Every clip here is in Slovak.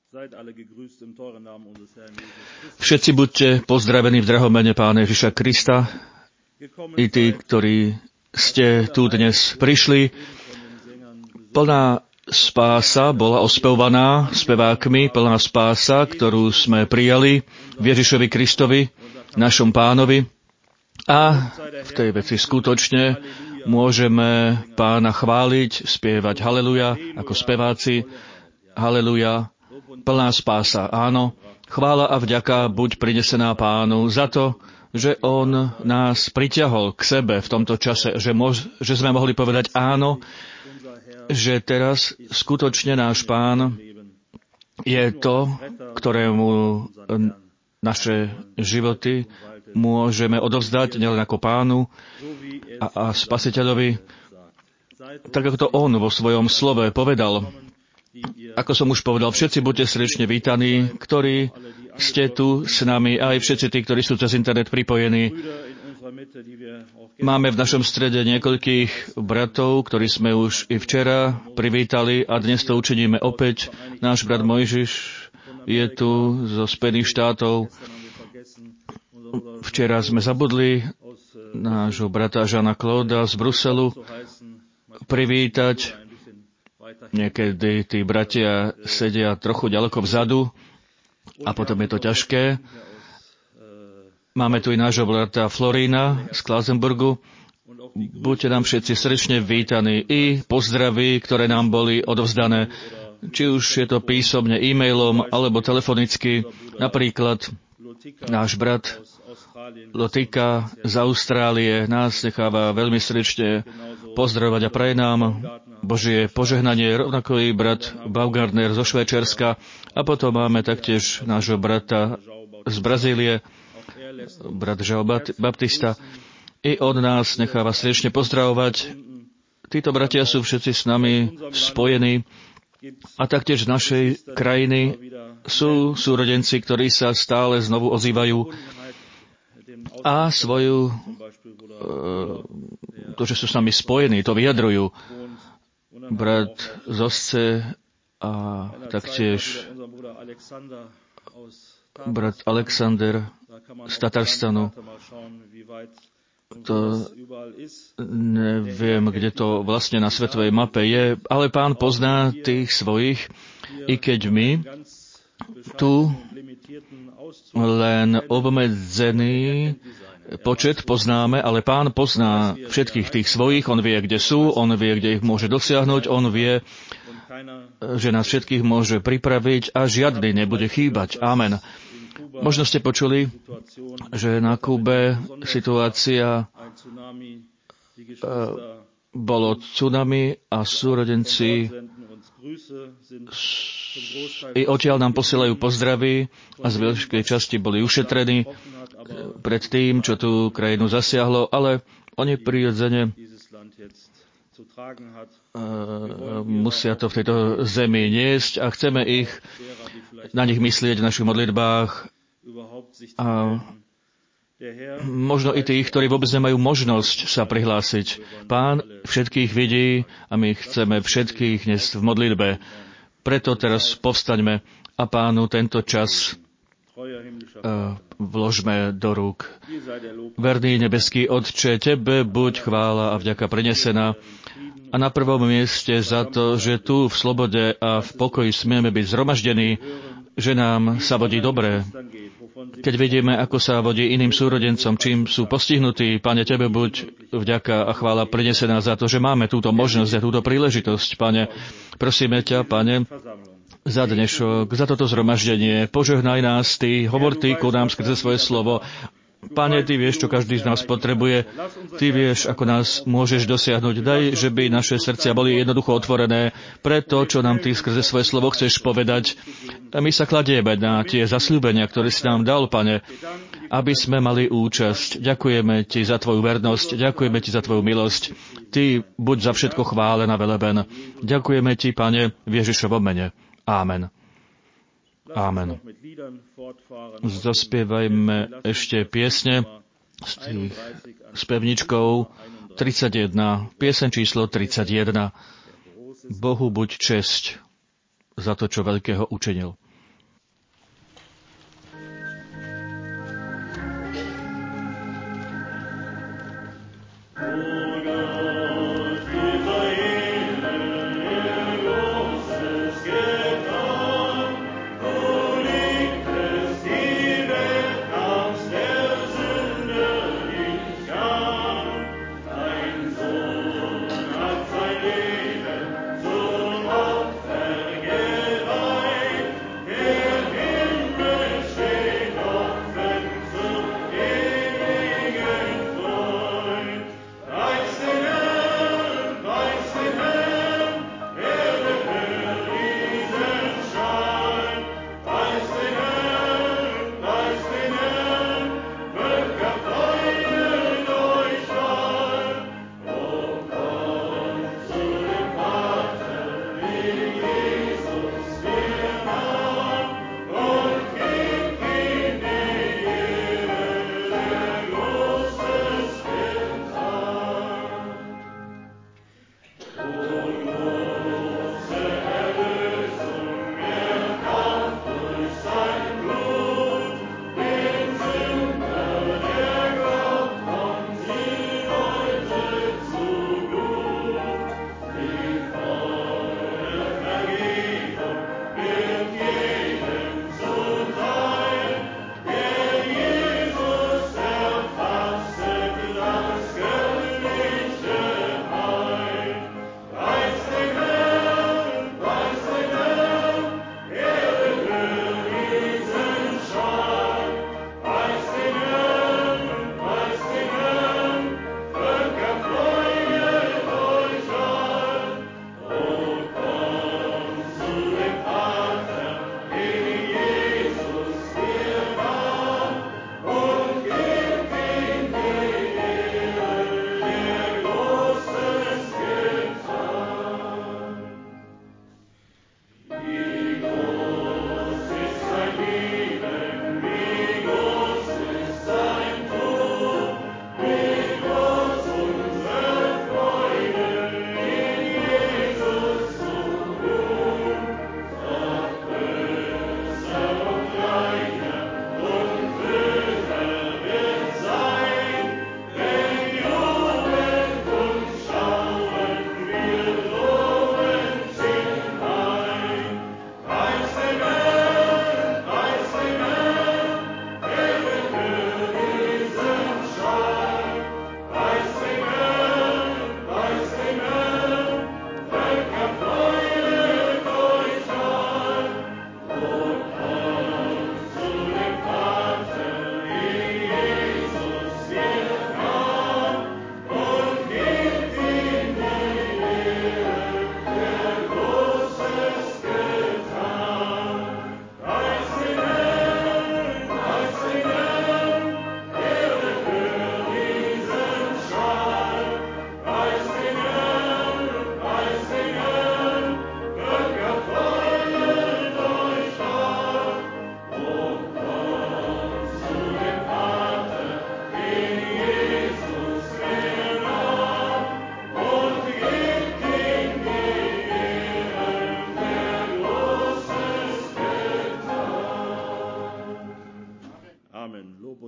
Všetci buďte pozdravení v drahom mene Pána Ježiša Krista. I tí, ktorí ste tu dnes prišli. Plná spása bola ospevovaná spevákmi, plná spása, ktorú sme prijali v Ježišovi Kristovi, našom Pánovi. A v tej veci skutočne môžeme Pána chváliť, spievať haleluja, ako speváci. Haleluja, plná spása. Áno, chvála a vďaka buď prinesená Pánu za to, že On nás pritiahol k sebe v tomto čase, že sme mohli povedať áno, že teraz skutočne náš Pán je to, ktorému naše životy môžeme odovzdať nielen ako Pánu a Spasiteľovi, tak ako to On vo svojom slove povedal. Ako som už povedal, všetci buďte srdečne vítaní, ktorí ste tu s nami, aj všetci tí, ktorí sú cez internet pripojení. Máme v našom strede niekoľkých bratov, ktorí sme už i včera privítali a dnes to učiníme opäť. Náš brat Mojžiš je tu zo Spojených štátov. Včera sme zabudli nášho brata Žana Klóda z Bruselu privítať. Niekedy tí bratia sedia trochu ďaleko vzadu a potom je to ťažké. Máme tu i nášho brata Florína z Klausenburgu. Buďte nám všetci srdečne vítaní i pozdraví, ktoré nám boli odovzdané, či už je to písomne, e-mailom alebo telefonicky. Napríklad náš brat Lotika z Austrálie nás necháva veľmi srdečne pozdravovať a praje nám Božie požehnanie, rovnako i brat Baumgartner zo Švajčiarska. A potom máme taktiež nášho brata z Brazílie, brat João Baptista. I on nás necháva srdečne pozdravovať. Títo bratia sú všetci s nami spojení a taktiež z našej krajiny sú súrodenci, ktorí sa stále znovu ozývajú a svoju, to, že sú s nami spojení, to vyjadrujú. Brat Zosce a taktiež brat Alexander z Tatarstanu. To neviem, kde to vlastne na svetovej mape je, ale Pán pozná tých svojich, i keď my tu len obmedzený počet poznáme, ale Pán pozná všetkých tých svojich, On vie, kde sú, On vie, kde ich môže dosiahnuť, On vie, že nás všetkých môže pripraviť a žiadny nebude chýbať. Amen. Možno ste počuli, že na Kube situácia bolo tsunami a súrodenci i odtiaľ nám posielajú pozdravy a z veľkej časti boli ušetrení pred tým, čo tú krajinu zasiahlo, ale oni prirodzene musia to v tejto zemi niesť a chceme na nich myslieť v našich modlitbách a možno i tých, ktorí vôbec nemajú možnosť sa prihlásiť. Pán všetkých vidí a my chceme všetkých dnes v modlitbe. Preto teraz povstaňme a Pánu tento čas vložme do rúk. Verný nebeský Otče, Tebe buď chvála a vďaka prinesená a na prvom mieste za to, že tu v slobode a v pokoji smieme byť zhromaždení, že nám sa vodí dobre. Keď vidíme, ako sa vodí iným súrodencom, čím sú postihnutí, Pane, Tebe buď vďaka a chvála prinesená za to, že máme túto možnosť a túto príležitosť. Pane, prosíme ťa, Pane, za dnešok, za toto zhromaždenie. Požehnaj nás, Ty, hovor Ty ku nám skrze svoje slovo. Pane, Ty vieš, čo každý z nás potrebuje. Ty vieš, ako nás môžeš dosiahnuť. Daj, že by naše srdcia boli jednoducho otvorené pre to, čo nám Ty skrze svoje slovo chceš povedať. A my sa kladieme na tie zasľúbenia, ktoré si nám dal, Pane, aby sme mali účasť. Ďakujeme Ti za Tvoju vernosť, ďakujeme Ti za Tvoju milosť. Ty buď za všetko chválená, veleben. Ďakujeme Ti, Pane, v Ježišovom mene. Amen. Amen. Zaspievajme ešte piesne s pevničkou 31, pieseň číslo 31. Bohu buď česť za to, čo veľkého učinil.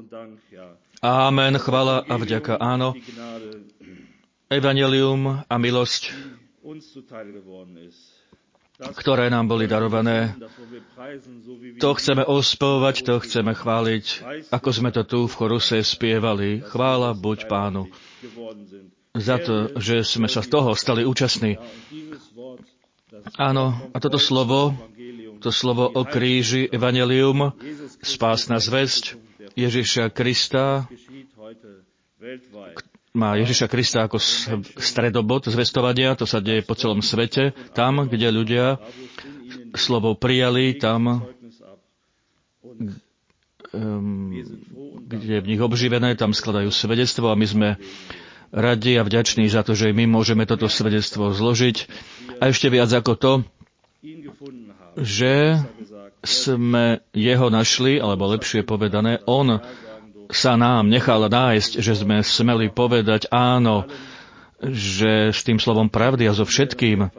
Amen, chvala a vďaka, áno. Evanjelium a milosť, ktoré nám boli darované, to chceme ospevovať, to chceme chváliť, ako sme to tu v choruse spievali. Chvála buď Pánu za to, že sme sa z toho stali účastní. Áno, a toto slovo o kríži, evanjelium, spásna zvesť Ježiša Krista, má Ježiša Krista ako stredobod zvestovania, to sa deje po celom svete. Tam, kde ľudia slovo prijali, tam, kde je v nich obživené, tam skladajú svedectvo a my sme radi a vďační za to, že my môžeme toto svedectvo zložiť. A ešte viac ako to, že sme jeho našli, alebo lepšie povedané, on sa nám nechal nájsť, že sme smeli povedať áno, že s tým slovom pravdy a so všetkými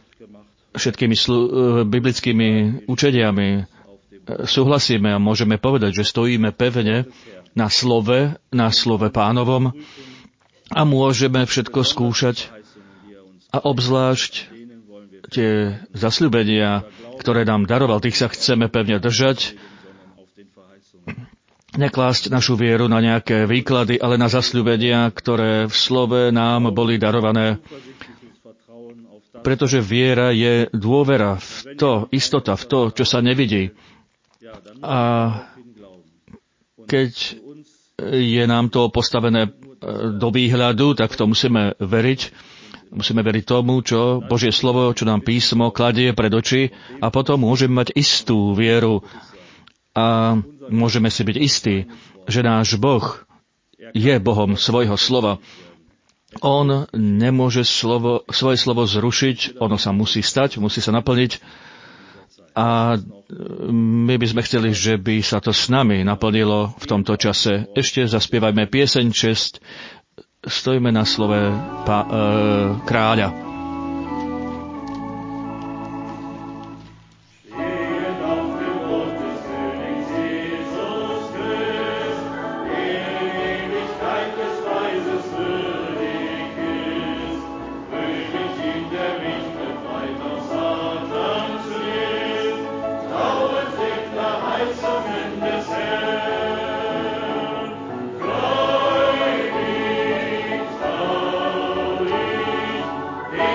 biblickými učeniami súhlasíme a môžeme povedať, že stojíme pevne na slove Pánovom a môžeme všetko skúšať a obzvlášť tie zasľúbenia, ktoré nám daroval, tých sa chceme pevne držať, neklásť našu vieru na nejaké výklady, ale na zasľúbenia, ktoré v slove nám boli darované. Pretože viera je dôvera v to, istota v to, čo sa nevidí. A keď je nám to postavené do výhľadu, tak to musíme veriť. Musíme veriť tomu, čo Božie slovo, čo nám písmo kladie pred oči a potom môžeme mať istú vieru a môžeme si byť istí, že náš Boh je Bohom svojho slova. On nemôže svoje slovo zrušiť, ono sa musí stať, musí sa naplniť a my by sme chceli, že by sa to s nami naplnilo v tomto čase. Ešte zaspievajme pieseň 6, stojíme na slove kráľa. Ewig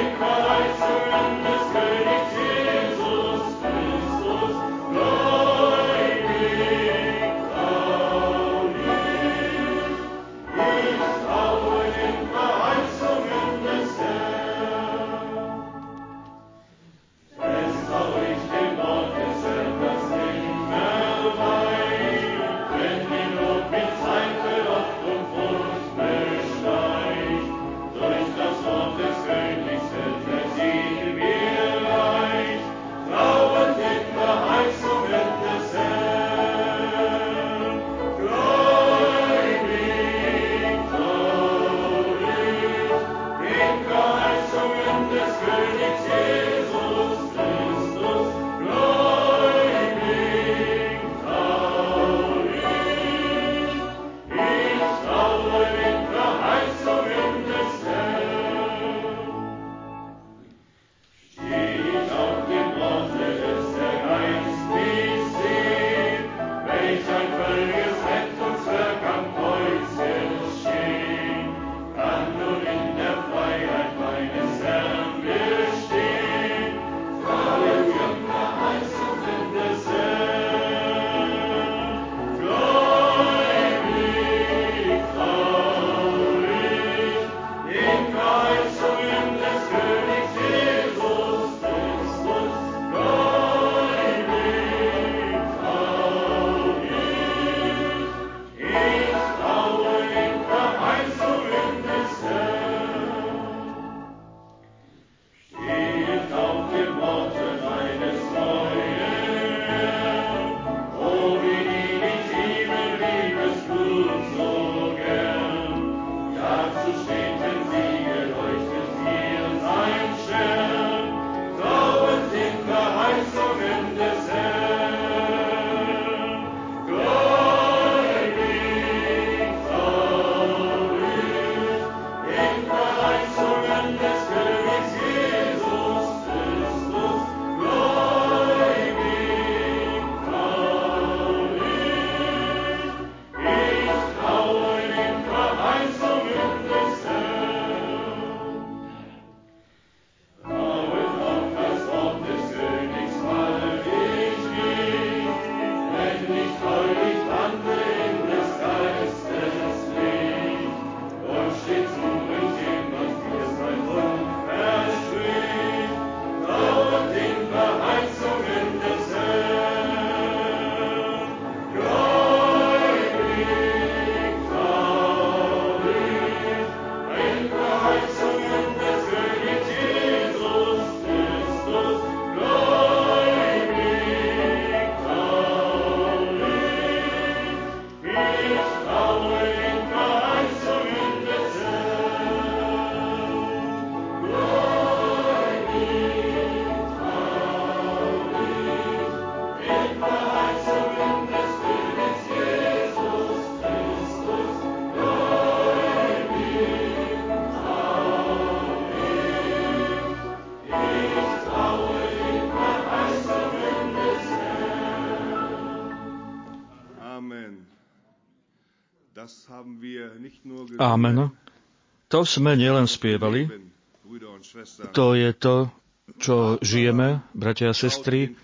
Amen. To sme nielen spievali, to je to, čo žijeme, bratia a sestry.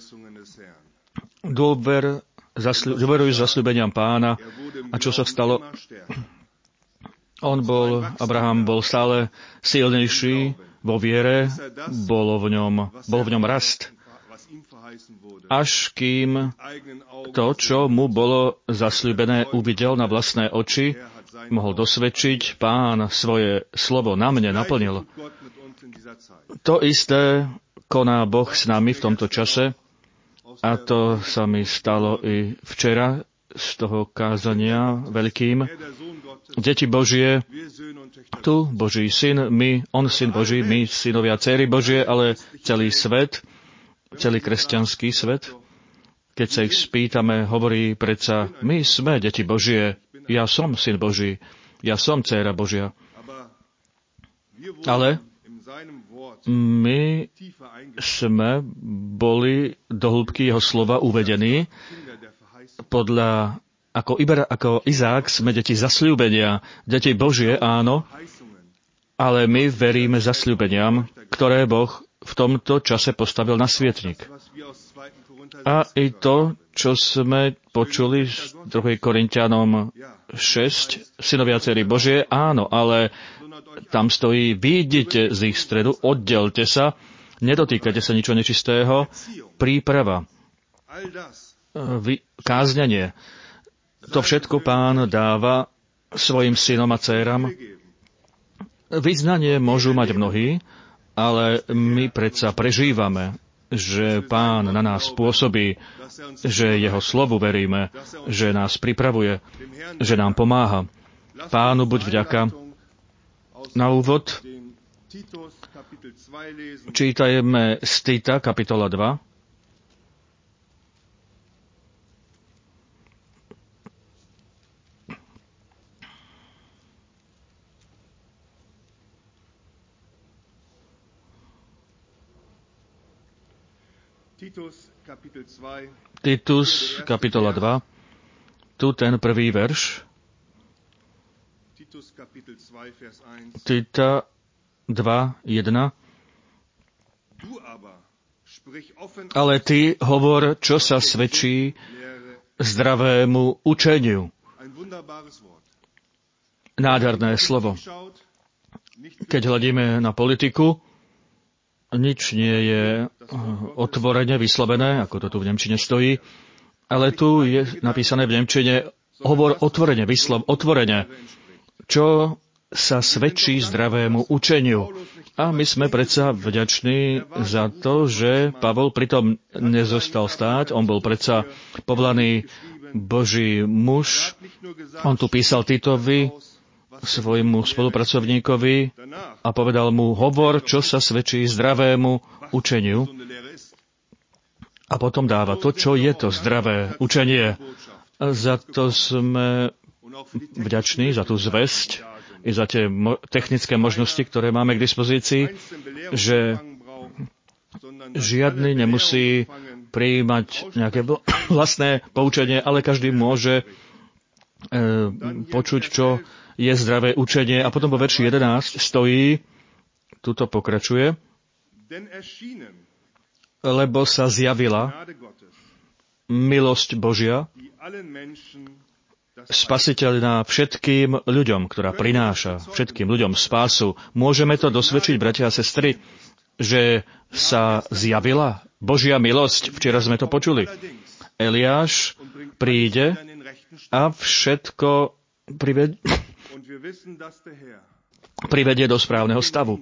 Dôverujú zasľúbeniam Pána. A čo sa stalo? Abraham bol stále silnejší vo viere, bol v ňom rast. Až kým to, čo mu bolo zasľúbené, uvidel na vlastné oči, mohol dosvedčiť, Pán svoje slovo na mne naplnil. To isté koná Boh s nami v tomto čase a to sa mi stalo i včera z toho kázania veľkým. Deti Božie, tu Boží syn, on syn Boží, my synovia dcéry Božie, ale celý svet, celý kresťanský svet, keď sa ich spýtame, hovorí predsa, my sme deti Božie, ja som syn Boží, ja som dcéra Božia. Ale my sme boli do hĺbky jeho slova uvedení ako Izák sme deti zasľúbenia, deti Božie, áno, ale my veríme zasľúbeniam, ktoré Boh v tomto čase postavil na svietnik. A i to, čo sme počuli z 2. Korinťanom 6, synovia dcery Božie, áno, ale tam stojí, vyjdite z ich stredu, oddelte sa, nedotýkajte sa ničo nečistého, príprava, káznenie. To všetko Pán dáva svojim synom a dcéram. Vyznanie môžu mať mnohí, ale my predsa prežívame, že Pán na nás pôsobí, že jeho slovu veríme, že nás pripravuje, že nám pomáha. Pánu buď vďaka. Na úvod čítajme z Tita, kapitola 2. Titus, kapitola 2, tu ten prvý verš. Tita 2:1. Ale ty hovor, čo sa svedčí zdravému učeniu. Nádherné slovo. Keď hľadíme na politiku, nič nie je otvorene vyslovené, ako to tu v nemčine stojí, ale tu je napísané v nemčine hovor otvorene, otvorene, čo sa svedčí zdravému učeniu. A my sme predsa vďační za to, že Pavol pritom nezostal stáť, on bol predsa povolaný Boží muž, on tu písal Titovi, svojmu spolupracovníkovi a povedal mu, hovor, čo sa svedčí zdravému učeniu. A potom dáva to, čo je to zdravé učenie. A za to sme vďační, za tú zvesť i za tie technické možnosti, ktoré máme k dispozícii, že žiadny nemusí prijímať nejaké vlastné poučenie, ale každý môže počuť, čo je zdravé učenie. A potom vo verši 11 stojí, tuto pokračuje, lebo sa zjavila milosť Božia, spasiteľná všetkým ľuďom, ktorá prináša všetkým ľuďom spásu. Môžeme to dosvedčiť, bratia a sestry, že sa zjavila Božia milosť. Včera sme to počuli. Eliáš príde a všetko privedie do správneho stavu.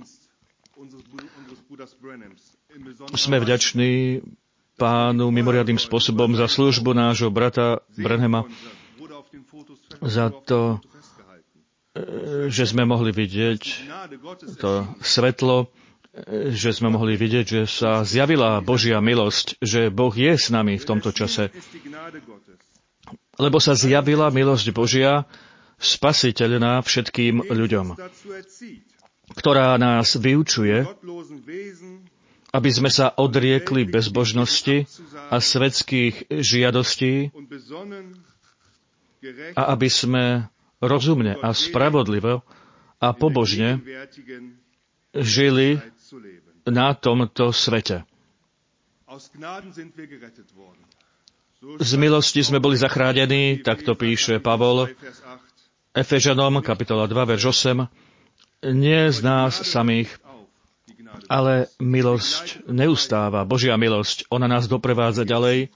Sme vďační Pánu mimoriadnym spôsobom za službu nášho brata Branhama, za to, že sme mohli vidieť to svetlo, že sme mohli vidieť, že sa zjavila Božia milosť, že Boh je s nami v tomto čase. Lebo sa zjavila milosť Božia, spasiteľná všetkým ľuďom, ktorá nás vyučuje, aby sme sa odriekli bezbožnosti a svetských žiadostí a aby sme rozumne a spravodlivo a pobožne žili na tomto svete. Z milosti sme boli zachránení, tak to píše Pavol Efežanom, kapitola 2, verš 8. Nie z nás samých, ale milosť neustáva, Božia milosť. Ona nás doprevádza ďalej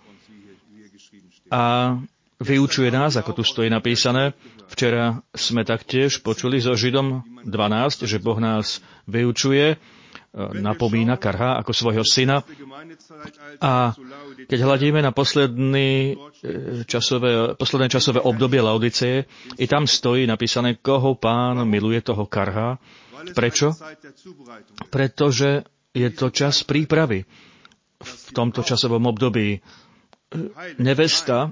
a vyučuje nás, ako tu stojí napísané. Včera sme taktiež počuli so Židom 12, že Boh nás vyučuje, napomína, karhá ako svojho syna. A keď hľadíme na posledné časové obdobie Laodiceje, i tam stojí napísané, koho Pán miluje, toho karhá. Prečo? Pretože je to čas prípravy. V tomto časovom období nevesta,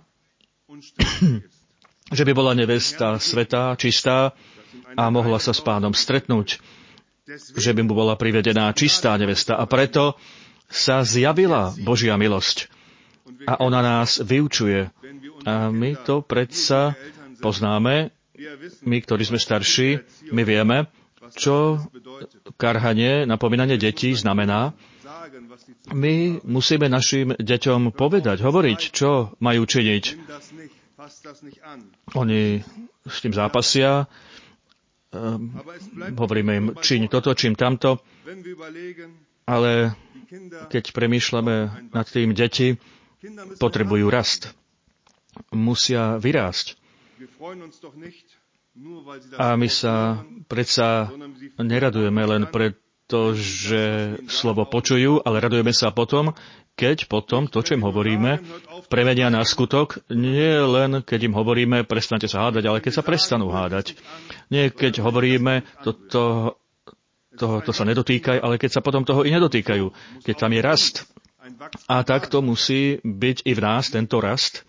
že by bola nevesta svätá, čistá a mohla sa s Pánom stretnúť, že by mu bola privedená čistá nevesta. A preto sa zjavila Božia milosť. A ona nás vyučuje. A my to predsa poznáme, my, ktorí sme starší, my vieme, čo karhanie, napomínanie detí znamená. My musíme našim deťom povedať, hovoriť, čo majú činiť. Oni s tým zápasia, hovoríme im, čiň toto, čiň tamto, ale keď premýšľame nad tým, deti potrebujú rast. Musia vyrásť. A my sa predsa neradujeme len preto, že slovo počujú, ale radujeme sa potom, keď potom to, čo im hovoríme, premenia na skutok, nie len keď im hovoríme, prestante sa hádať, ale keď sa prestanú hádať. Nie keď hovoríme, to sa nedotýkaj, ale keď sa potom toho i nedotýkajú. Keď tam je rast. A tak to musí byť i v nás, tento rast.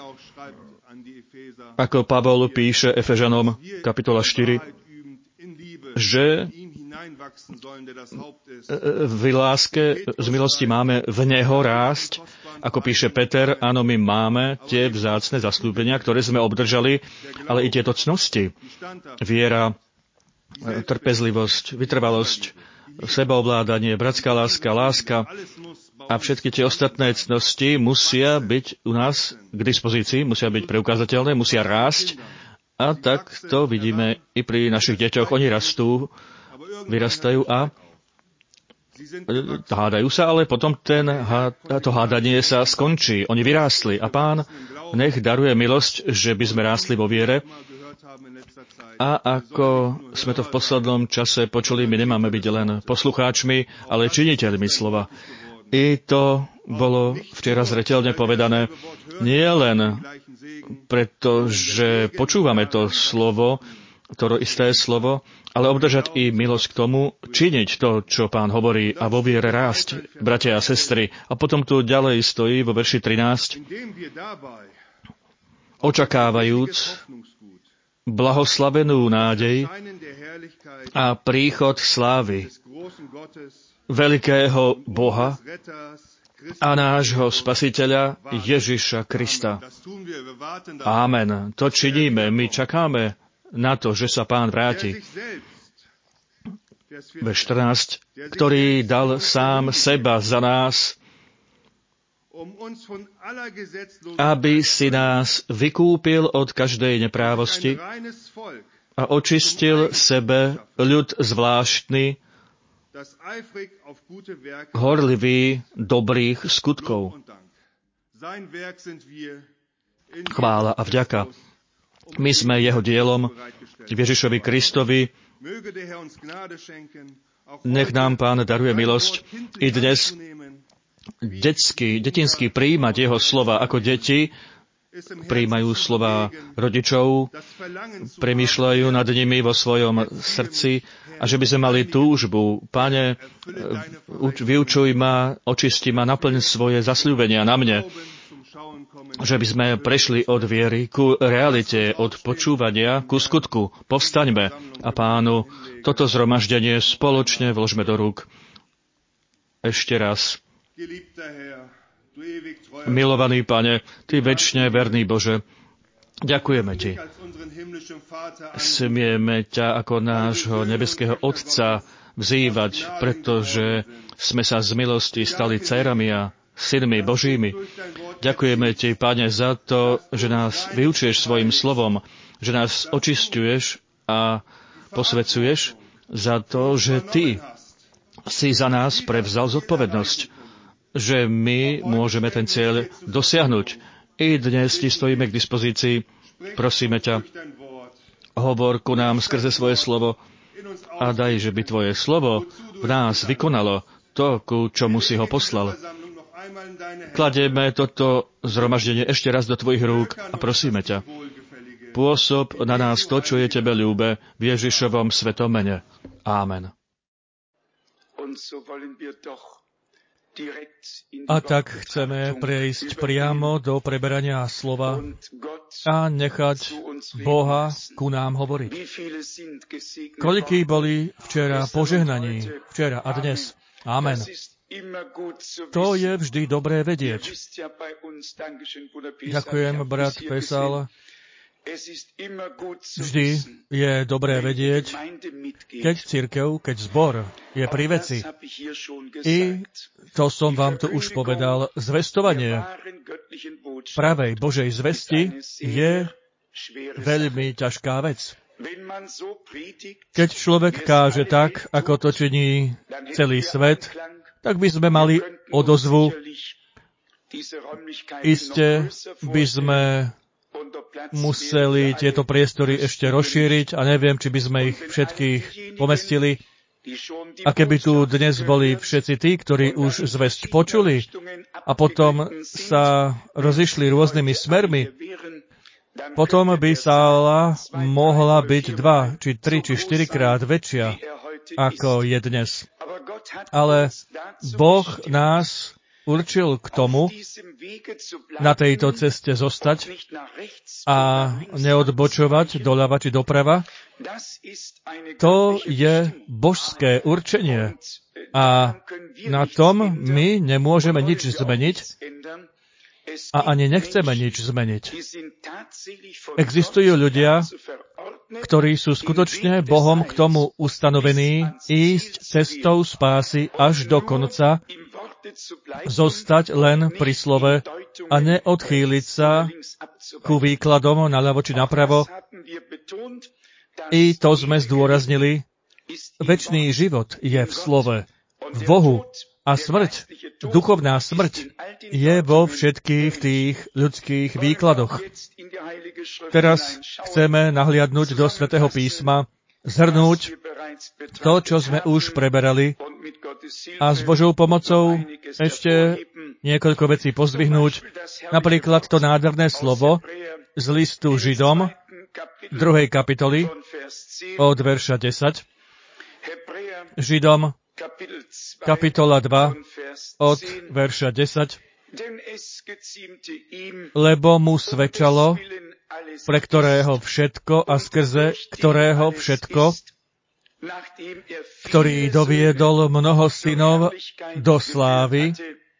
Ako Pavol píše Efežanom, kapitola 4, že v láske z milosti máme v neho rásť. Ako píše Peter, áno, my máme tie vzácne zaslúbenia, ktoré sme obdržali, ale i tieto cnosti. Viera, trpezlivosť, vytrvalosť, sebaovládanie, bratská láska a všetky tie ostatné cnosti musia byť u nás k dispozícii, musia byť preukázateľné, musia rásť. A tak to vidíme i pri našich deťoch. Oni rastú, vyrastajú a hádajú sa, ale potom to hádanie sa skončí. Oni vyrástli a Pán nech daruje milosť, že by sme rástli vo viere. A ako sme to v poslednom čase počuli, my nemáme byť len poslucháčmi, ale činiteľmi slova. I to bolo včera zreteľne povedané, nie len preto, že počúvame to slovo, to isté slovo, ale obdržať i milosť k tomu, činiť to, čo Pán hovorí a vo viere rásť, bratia a sestry. A potom tu ďalej stojí vo verši 13, očakávajúc blahoslavenú nádej a príchod slávy veľkého Boha a nášho Spasiteľa Ježiša Krista. Amen. To činíme. My čakáme na to, že sa Pán vráti. Verš 14, ktorý dal sám seba za nás, aby si nás vykúpil od každej neprávosti a očistil sebe ľud zvláštny, horlivý dobrých skutkov. Chvála a vďaka. My sme jeho dielom, Ježišovi Kristovi. Nech nám Pán daruje milosť i dnes detinsky prijímať jeho slova ako deti, prijímajú slova rodičov, premýšľajú nad nimi vo svojom srdci a že by sme mali túžbu, Pane, vyučuj ma, očisti ma, naplň svoje zasľúbenia na mne, že by sme prešli od viery ku realite, od počúvania ku skutku. Povstaňme a Pánu toto zhromaždenie spoločne vložme do rúk. Ešte raz. Milovaný Pane, Ty večne verný Bože, Ďakujeme Ti. Smieme ťa ako nášho nebeského Otca vzývať, pretože sme sa z milosti stali dcérami a synmi Božími. Ďakujeme Ti, Pane, za to, že nás vyučuješ svojim slovom, že nás očisťuješ a posvedzuješ, za to, že Ty si za nás prevzal zodpovednosť, že my môžeme ten cieľ dosiahnuť. I dnes Ti stojíme k dispozícii. Prosíme ťa, hovor ku nám skrze svoje slovo a daj, že by Tvoje slovo v nás vykonalo to, ku čomu si ho poslal. Kladieme toto zhromaždenie ešte raz do Tvojich rúk a prosíme ťa, pôsob na nás to, čo je Tebe ľúbe, v Ježišovom svetom mene. Ámen. A tak chceme prejsť priamo do preberania slova a nechať Boha ku nám hovoriť. Koľkí boli včera požehnaní, včera a dnes. Amen. To je vždy dobré vedieť. Ďakujem, brat Pesal. Vždy je dobré vedieť, keď cirkev, keď zbor je pri veci. I to som vám tu už povedal, zvestovanie pravej Božej zvesti je veľmi ťažká vec. Keď človek káže tak, ako to činí celý svet, tak by sme mali odozvu. Iste by sme museli tieto priestory ešte rozšíriť a neviem, či by sme ich všetkých pomestili. A keby tu dnes boli všetci tí, ktorí už zvesť počuli a potom sa rozišli rôznymi smermi, potom by sála mohla byť 2, či 3, či 4 krát väčšia, ako je dnes. Ale Boh nás určil k tomu, na tejto ceste zostať a neodbočovať doľava či doprava. To je božské určenie a na tom my nemôžeme nič zmeniť a ani nechceme nič zmeniť. Existujú ľudia, ktorí sú skutočne Bohom k tomu ustanovení ísť cestou spásy až do konca, zostať len pri slove a neodchýliť sa ku výkladom naľavo či napravo. I to sme zdôraznili. Večný život je v slove, v Bohu a smrť, duchovná smrť, je vo všetkých tých ľudských výkladoch. Teraz chceme nahliadnúť do Svätého písma, zhrnúť to, čo sme už preberali a s Božou pomocou ešte niekoľko vecí pozdvihnúť. Napríklad to nádherné slovo z listu Židom, 2. kapitoly, od verša 10. Židom, kapitola 2, od verša 10. Lebo mu svedčalo, pre ktorého všetko a skrze ktorého všetko, ktorý doviedol mnoho synov do slávy,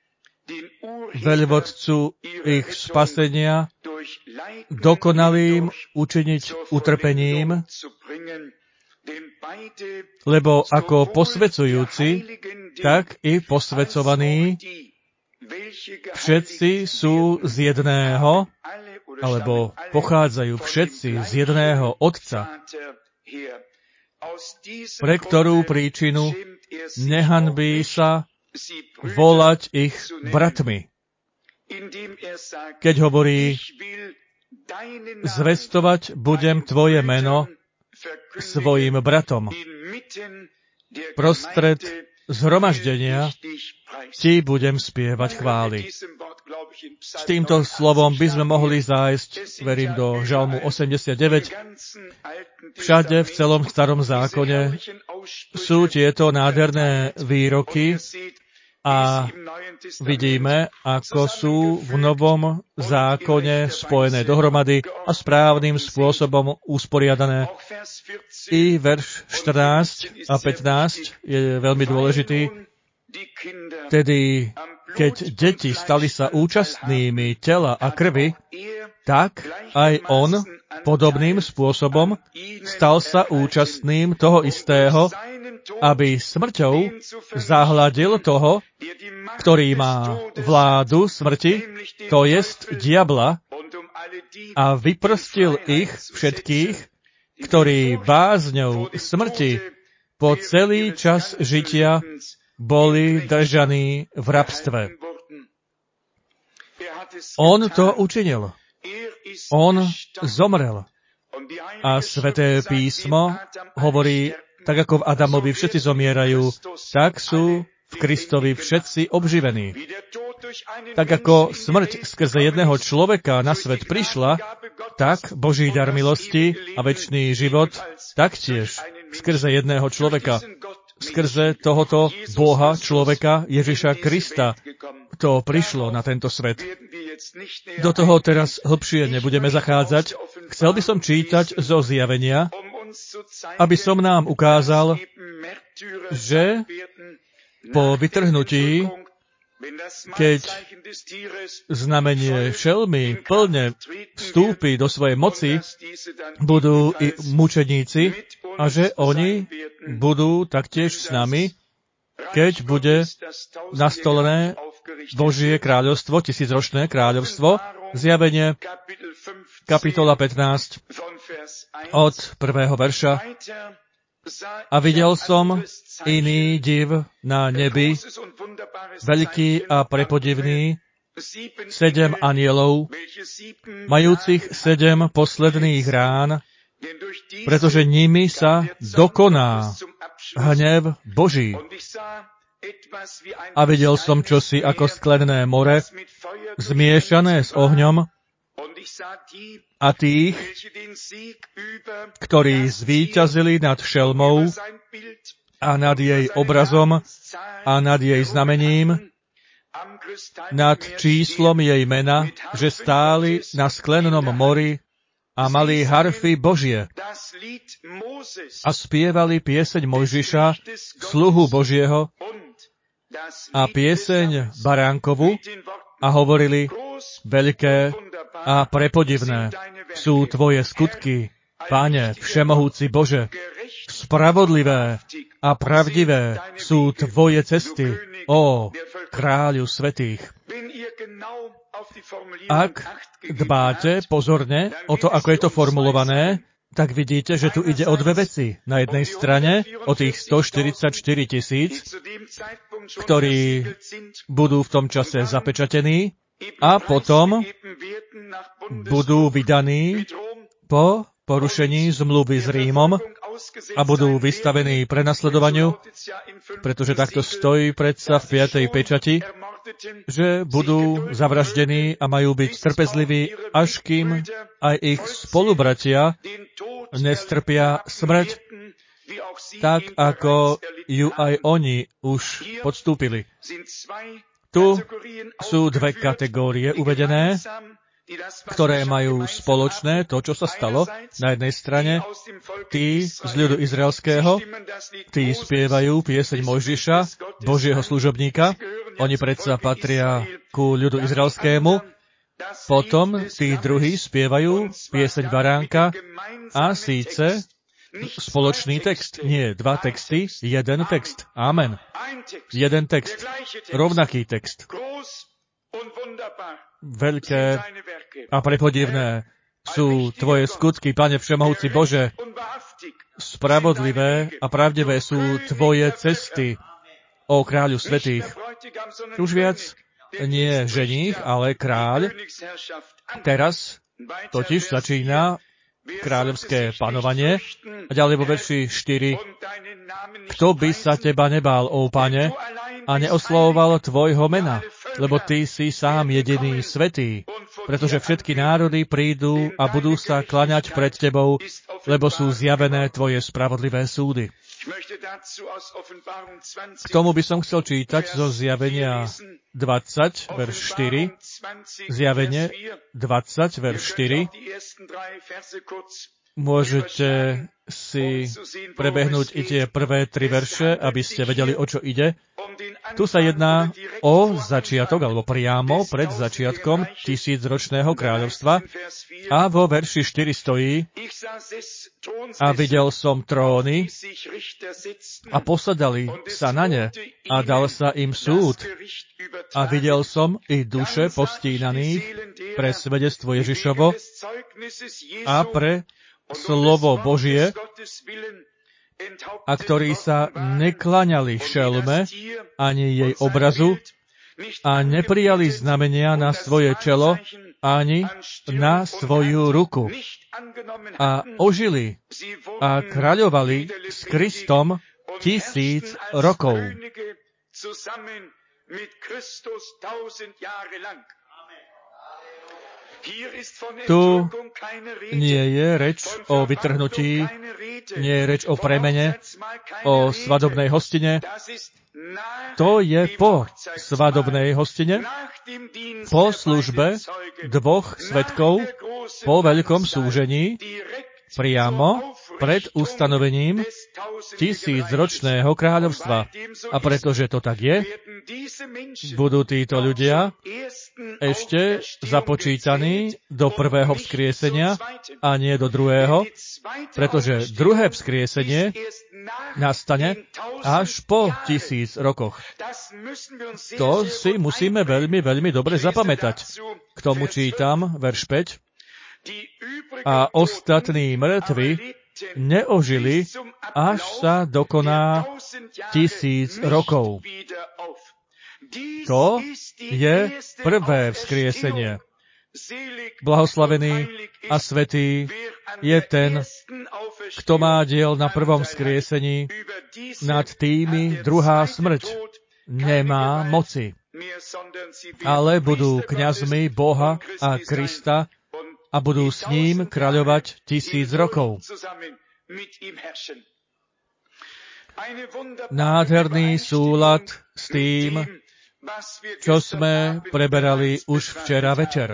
veľvodcu ich spasenia, dokonalým učiniť utrpením, lebo ako posvedzujúci, tak i posvedzovaní, všetci sú z jedného, alebo pochádzajú všetci z jedného Otca, pre ktorú príčinu nehanbí sa volať ich bratmi. Keď hovorí, zvestovať budem tvoje meno svojim bratom. Prostred zhromaždenia ti budem spievať chvály. S týmto slovom by sme mohli zájsť, verím, do Žalmu 89. Všade v celom starom zákone sú tieto nádherné výroky a vidíme, ako sú v novom zákone spojené dohromady a správnym spôsobom usporiadané. I verš 14 a 15 je veľmi dôležitý. Tedy, keď deti stali sa účastnými tela a krvi, tak aj on podobným spôsobom stal sa účastným toho istého, aby smrťou zahladil toho, ktorý má vládu smrti, to jest diabla, a vyprstil ich všetkých, ktorí bázňou smrti po celý čas žitia boli držaní v rabstve. On to učinil. On zomrel. A Sväté písmo hovorí, tak ako v Adamovi všetci zomierajú, tak sú v Kristovi všetci obživení. Tak ako smrť skrze jedného človeka na svet prišla, tak Boží dar milosti a večný život taktiež skrze jedného človeka. Skrze tohoto Boha, človeka, Ježiša Krista, to prišlo na tento svet. Do toho teraz hlbšie nebudeme zachádzať. Chcel by som čítať zo Zjavenia, aby som nám ukázal, že po vytrhnutí, keď znamenie šelmy plne vstúpi do svojej moci, budú i mučeníci a že oni budú taktiež s nami, keď bude nastolené Božie kráľovstvo, tisícročné kráľovstvo. Zjavenie, kapitola 15, od 1. verša. A videl som iný div na nebi, veľký a prepodivný, 7 anielov, majúcich 7 posledných rán, pretože nimi sa dokoná hnev Boží. A videl som čosi ako sklené more, zmiešané s ohňom, a tých, ktorí zvíťazili nad šelmou a nad jej obrazom a nad jej znamením, nad číslom jej mena, že stáli na sklenom mori a mali harfy Božie a spievali pieseň Mojžiša, sluhu Božieho, a pieseň Baránkovu a hovorili: veľké a prepodivné sú tvoje skutky, Pane, všemohúci Bože. Spravodlivé a pravdivé sú tvoje cesty, ó kráľu svätých. Ak dbáte pozorne o to, ako je to formulované, tak vidíte, že tu ide o dve veci. Na jednej strane o tých 144 000, ktorí budú v tom čase zapečatení a potom budú vydaní po porušení zmluvy s Rímom a budú vystavení prenasledovaniu, pretože takto stojí predsa v 5. pečati, že budú zavraždení a majú byť trpezliví, až kým aj ich spolubratia nestrpia smrť, tak ako ju aj oni už podstúpili. Tu sú dve kategórie uvedené, ktoré majú spoločné to, čo sa stalo. Na jednej strane tí z ľudu izraelského, tí spievajú pieseň Mojžiša, Božieho služobníka. Oni predsa patria ku ľudu izraelskému. Potom tí druhí spievajú pieseň Baránka a síce spoločný text. Nie, dva texty, jeden text. Amen. Jeden text. Rovnaký text. Veľké a prepodivné sú tvoje skutky, Pane všemohúci Bože. Spravodlivé a pravdivé sú tvoje cesty, ó kráľu svätých. Už viac nie ženích, ale kráľ. Teraz totiž začína kráľovské panovanie. A ďalej vo verši 4. Kto by sa teba nebál, ó Pane, a neoslavoval tvojho mena, lebo ty si sám jediný svätý, pretože všetky národy prídu a budú sa klaňať pred tebou, lebo sú zjavené tvoje spravodlivé súdy. K tomu by som chcel čítať zo Zjavenia 20, verš 4. Zjavenie 20, verš 4. Môžete si prebehnúť i tie prvé 3 verše, aby ste vedeli, o čo ide. Tu sa jedná o začiatok, alebo priamo pred začiatkom 1000-ročného kráľovstva. A vo verši 4 stojí: A videl som tróny a posadali sa na ne a dal sa im súd. A videl som i duše postínaných pre svedectvo Ježišovo a pre slovo Božie, a ktorí sa nekláňali šelme ani jej obrazu a neprijali znamenia na svoje čelo ani na svoju ruku. A ožili a kráľovali s Kristom 1000 rokov. Tu nie je reč o vytrhnutí, nie je reč o premene, o svadobnej hostine. To je po svadobnej hostine, po službe 2 svedkov, po veľkom súžení, priamo pred ustanovením 1000-ročného kráľovstva. A pretože to tak je, budú títo ľudia ešte započítaní do prvého vzkriesenia a nie do druhého, pretože druhé vzkriesenie nastane až po 1000 rokoch. To si musíme veľmi, veľmi dobre zapamätať. K tomu čítam verš 5. A ostatní mŕtvi neožili, až sa dokoná 1000 rokov. To je prvé vzkriesenie. Blahoslavený a svätý je ten, kto má diel na prvom vzkriesení, nad tými druhá smrť nemá moci, ale budú kňazmi Boha a Krista a budú s ním kráľovať 1000 rokov. Nádherný súlad s tým, čo sme preberali už včera večer.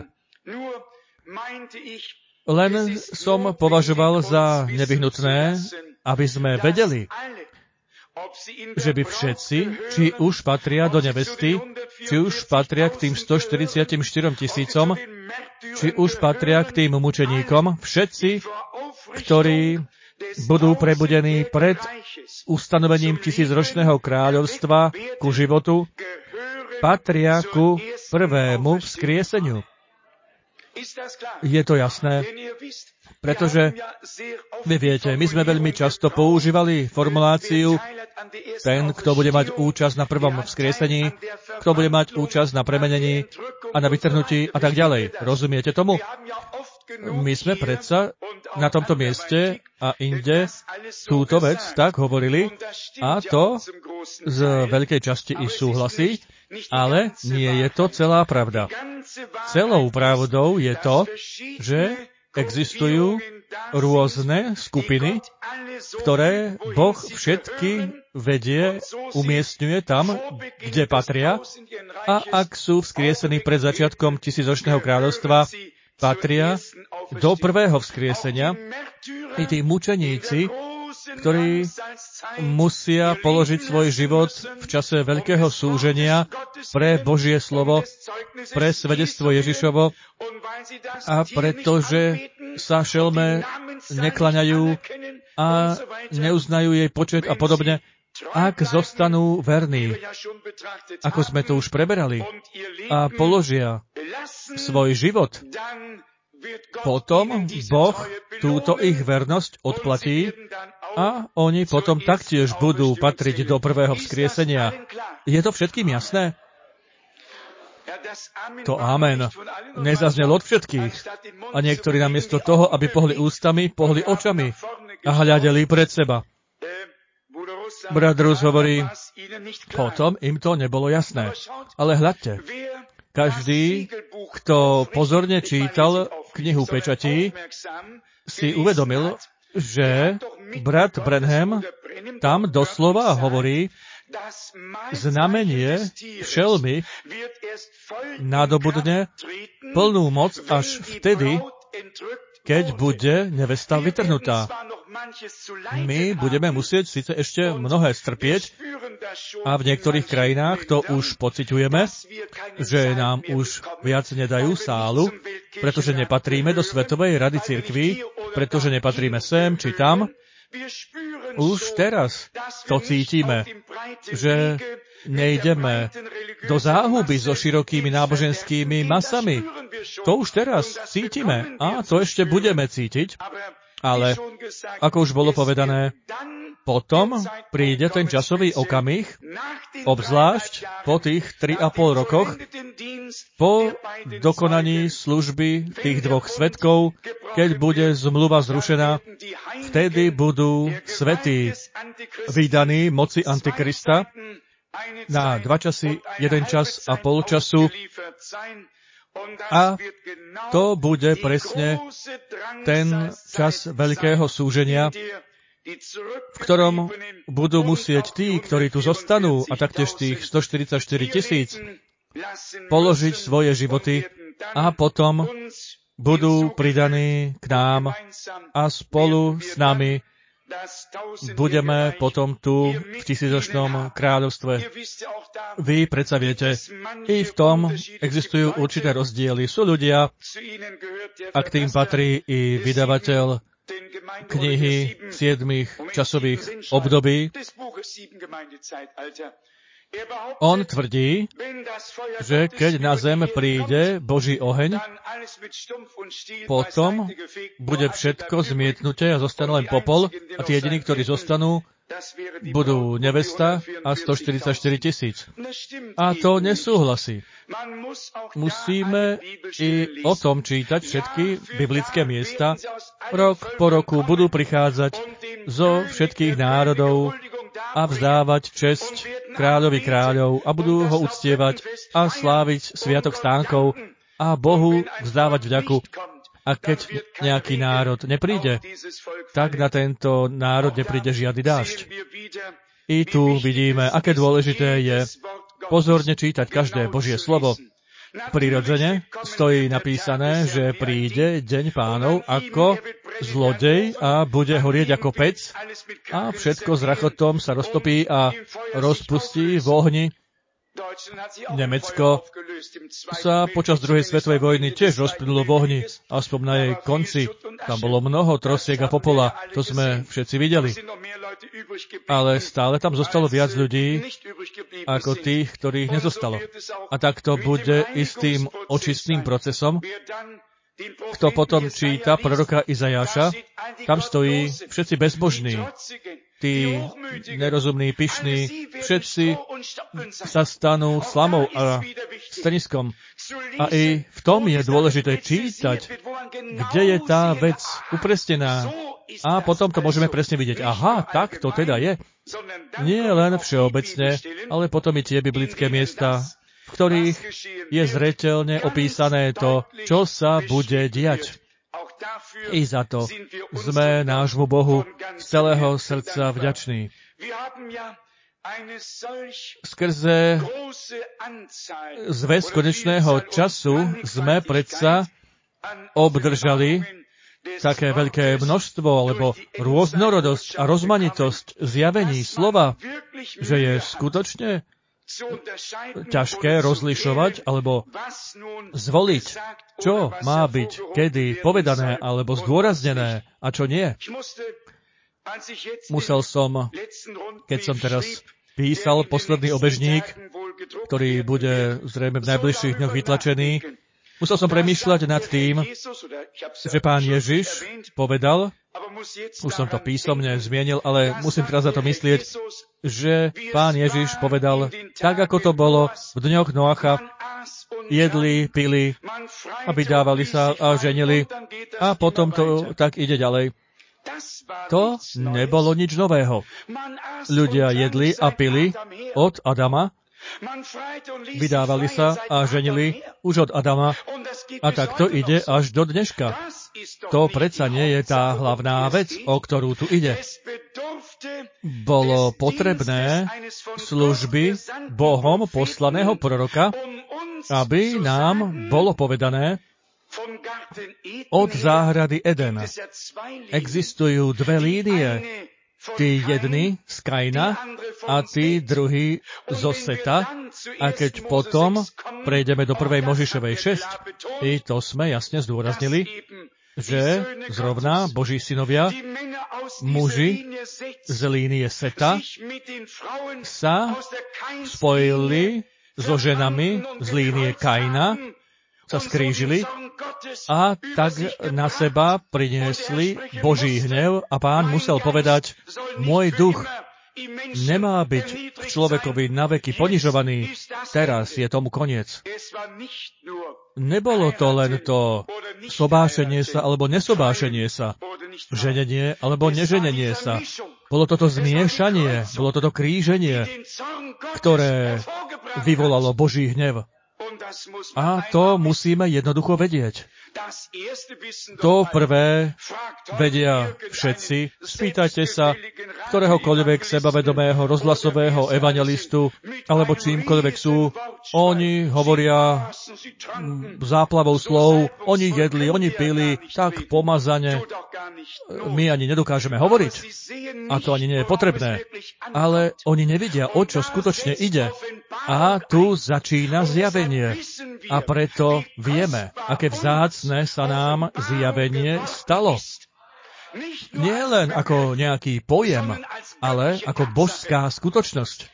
Len som považoval za nevyhnutné, aby sme vedeli, že by všetci, či už patria do nevesty, či už patria k tým 144 000, či už patria k tým mučeníkom, všetci, ktorí budú prebudení pred ustanovením 1000-ročného kráľovstva ku životu, patria ku prvému vzkrieseniu. Je to jasné? Pretože, vy viete, my sme veľmi často používali formuláciu ten, kto bude mať účasť na prvom vzkriesení, kto bude mať účasť na premenení a na vytrhnutí a tak ďalej. Rozumiete tomu? My sme predsa na tomto mieste a inde túto vec tak hovorili a to z veľkej časti i súhlasí, ale nie je to celá pravda. Celou pravdou je to, že existujú rôzne skupiny, ktoré Boh všetky vedie, umiestňuje tam, kde patria, a ak sú vzkriesení pred začiatkom 1000-ročného kráľovstva, patria do prvého vzkriesenia. I tí mučeníci, ktorí musia položiť svoj život v čase veľkého súženia pre Božie slovo, pre svedectvo Ježišovo, a pretože sa šelme neklaňajú a neuznajú jej počet a podobne, ak zostanú verní, ako sme to už preberali, a položia svoj život, potom Boh túto ich vernosť odplatí a oni potom taktiež budú patriť do prvého vzkriesenia. Je to všetkým jasné? To amen nezaznelo od všetkých. A niektorí namiesto toho, aby pohli ústami, pohli očami a hľadeli pred seba. Brat Rus hovorí, potom im to nebolo jasné. Ale hľadte, každý, kto pozorne čítal knihu pečatí, si uvedomil, že brat Branham tam doslova hovorí, znamenie šelmy nadobudne plnú moc až vtedy, keď bude nevesta vytrhnutá. My budeme musieť síce ešte mnohé strpieť a v niektorých krajinách to už pociťujeme, že nám už viac nedajú sálu, pretože nepatríme do Svetovej rady cirkví, pretože nepatríme sem či tam. Už teraz to cítime, že nejdeme do záhuby so širokými náboženskými masami. To už teraz cítime a to ešte budeme cítiť, ale ako už bolo povedané, potom príde ten časový okamih, obzvlášť po tých 3,5 rokoch, po dokonaní služby tých dvoch svedkov, keď bude zmluva zrušená, vtedy budú svätí vydaní moci Antikrista na 2 časy, 1 čas a pol času. A to bude presne ten čas veľkého súženia, v ktorom budú musieť tí, ktorí tu zostanú, a taktiež tých 144 000, položiť svoje životy a potom budú pridaní k nám a spolu s nami budeme potom tu v 1000-ročnom kráľovstve. Vy predsa viete, i v tom existujú určité rozdiely. Sú ľudia, a k tým patrí i vydavateľ knihy 7 časových období. On tvrdí, že keď na zem príde Boží oheň, potom bude všetko zmietnuté a zostanú len popol a tí jediní, ktorí zostanú, budú nevesta a 144 000. A to nesúhlasí. Musíme i o tom čítať všetky biblické miesta. Rok po roku budú prichádzať zo všetkých národov a vzdávať česť kráľovi kráľov a budú ho uctievať a sláviť sviatok stánkov a Bohu vzdávať vďaku. A keď nejaký národ nepríde, tak na tento národ nepríde žiadny dážď. I tu vidíme, aké dôležité je pozorne čítať každé Božie slovo. Prirodzene stojí napísané, že príde deň Pánov ako zlodej a bude horieť ako pec a všetko s rachotom sa roztopí a rozpustí v ohni. Nemecko sa počas druhej svetovej vojny tiež rozplynulo v ohni, aspoň na jej konci. Tam bolo mnoho trosiek a popola, to sme všetci videli. Ale stále tam zostalo viac ľudí, ako tých, ktorých nezostalo. A tak to bude istým očistným procesom. Kto potom číta proroka Izajáša, tam stojí všetci bezbožní, tí nerozumní, pyšní, všetci sa stanú slamou a steniskom. A i v tom je dôležité čítať, kde je tá vec upresnená. A potom to môžeme presne vidieť. Aha, tak to teda je. Nie len všeobecne, ale potom i tie biblické miesta, v ktorých je zreteľne opísané to, čo sa bude diať. I za to sme nášmu Bohu z celého srdca vďační. Skrze zväz konečného času sme predsa obdržali také veľké množstvo, alebo rôznorodosť a rozmanitosť zjavení slova, že je skutočne ťažké rozlišovať alebo zvoliť, čo má byť kedy povedané alebo zdôraznené a čo nie. Musel som, keď som teraz písal posledný obežník, ktorý bude zrejme v najbližších dňoch vytlačený, musel som premýšľať nad tým, že Pán Ježiš povedal, už som to písomne zmienil, ale musím teraz za to myslieť, že Pán Ježiš povedal, tak ako to bolo v dňoch Noacha, jedli, pili a vydávali sa a ženili a potom to tak ide ďalej. To nebolo nič nového. Ľudia jedli a pili od Adama, vydávali sa a ženili už od Adama a tak to ide až do dneška. To predsa nie je tá hlavná vec, o ktorú tu ide. Bolo potrebné služby Bohom poslaného proroka, aby nám bolo povedané Od záhrady Eden existujú dve línie. Tí jedni z Kaina a tí druhí zo Seta. A keď potom prejdeme do 1. Možišovej 6, i to sme jasne zdôraznili, že zrovna Boží synovia, muži z línie Seta, sa spojili so ženami z línie Kaina, sa skrížili a tak na seba priniesli Boží hnev a Pán musel povedať, môj duch nemá byť v človekovi naveky ponižovaný, teraz je tomu koniec. Nebolo to len to sobášenie sa alebo nesobášenie sa, ženenie alebo neženenie sa. Bolo toto zmiešanie, bolo toto kríženie, ktoré vyvolalo Boží hnev. A to musíme jednoducho vedieť. To prvé vedia všetci. Spýtajte sa ktoréhokoľvek sebavedomého rozhlasového evangelistu, alebo čímkoľvek sú. Oni hovoria záplavou slov, oni jedli, oni pili tak pomazane. My ani nedokážeme hovoriť. A to ani nie je potrebné. Ale oni nevidia, o čo skutočne ide. A tu začína zjavenie. A preto vieme, aké vzácne sa nám zjavenie stalo. Nie len ako nejaký pojem, ale ako božská skutočnosť.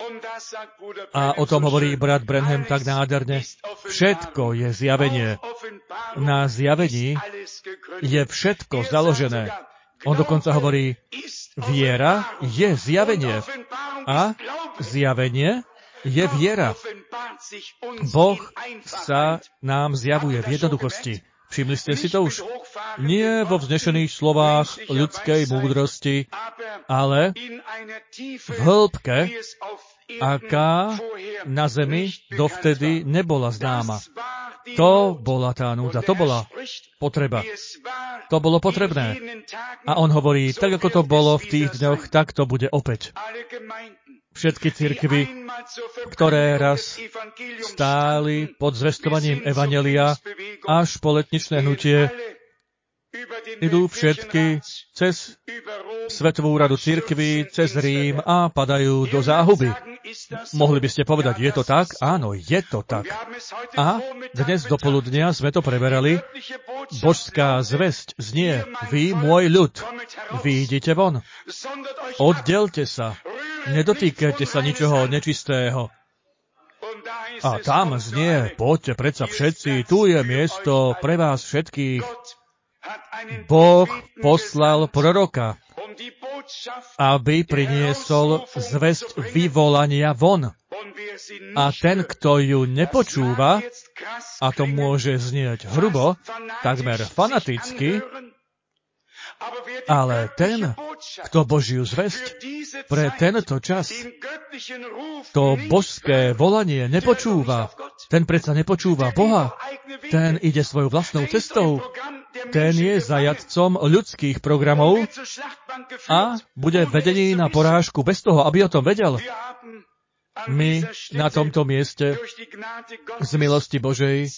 A o tom hovorí brat Branham tak nádherne. Všetko je zjavenie. Na zjavení je všetko založené. On dokonca hovorí, viera je zjavenie. A zjavenie je viera. Boh sa nám zjavuje v jednoduchosti. Všimli ste si to už? Nie vo vznešených slovách ľudskej múdrosti, ale v hĺbke, aká na zemi dovtedy nebola známa. To bola tá núdza, to bola potreba. To bolo potrebné. A on hovorí, tak ako to bolo v tých dňoch, tak to bude opäť. Všetky cirkvy, ktoré raz stáli pod zvestovaním evanjelia až po letničné hnutie, idú všetky cez Svetovú radu cirkví, cez Rím a padajú do záhuby. Mohli by ste povedať, je to tak? Áno, je to tak. A dnes dopoludnia sme to preberali. Božská zvesť znie, vy, môj ľud, vyjdite von. Oddelte sa. Nedotýkajte sa ničoho nečistého. A tam znie, poďte predsa všetci, tu je miesto pre vás všetkých. Boh poslal proroka, aby priniesol zvesť vyvolania von. A ten, kto ju nepočúva, a to môže znieť hrubo, takmer fanaticky, ale ten, kto Božiu zvesť pre tento čas, to božské volanie nepočúva, ten predsa nepočúva Boha, ten ide svojou vlastnou cestou, ten je zajatcom ľudských programov a bude vedený na porážku bez toho, aby o tom vedel. My na tomto mieste z milosti Božej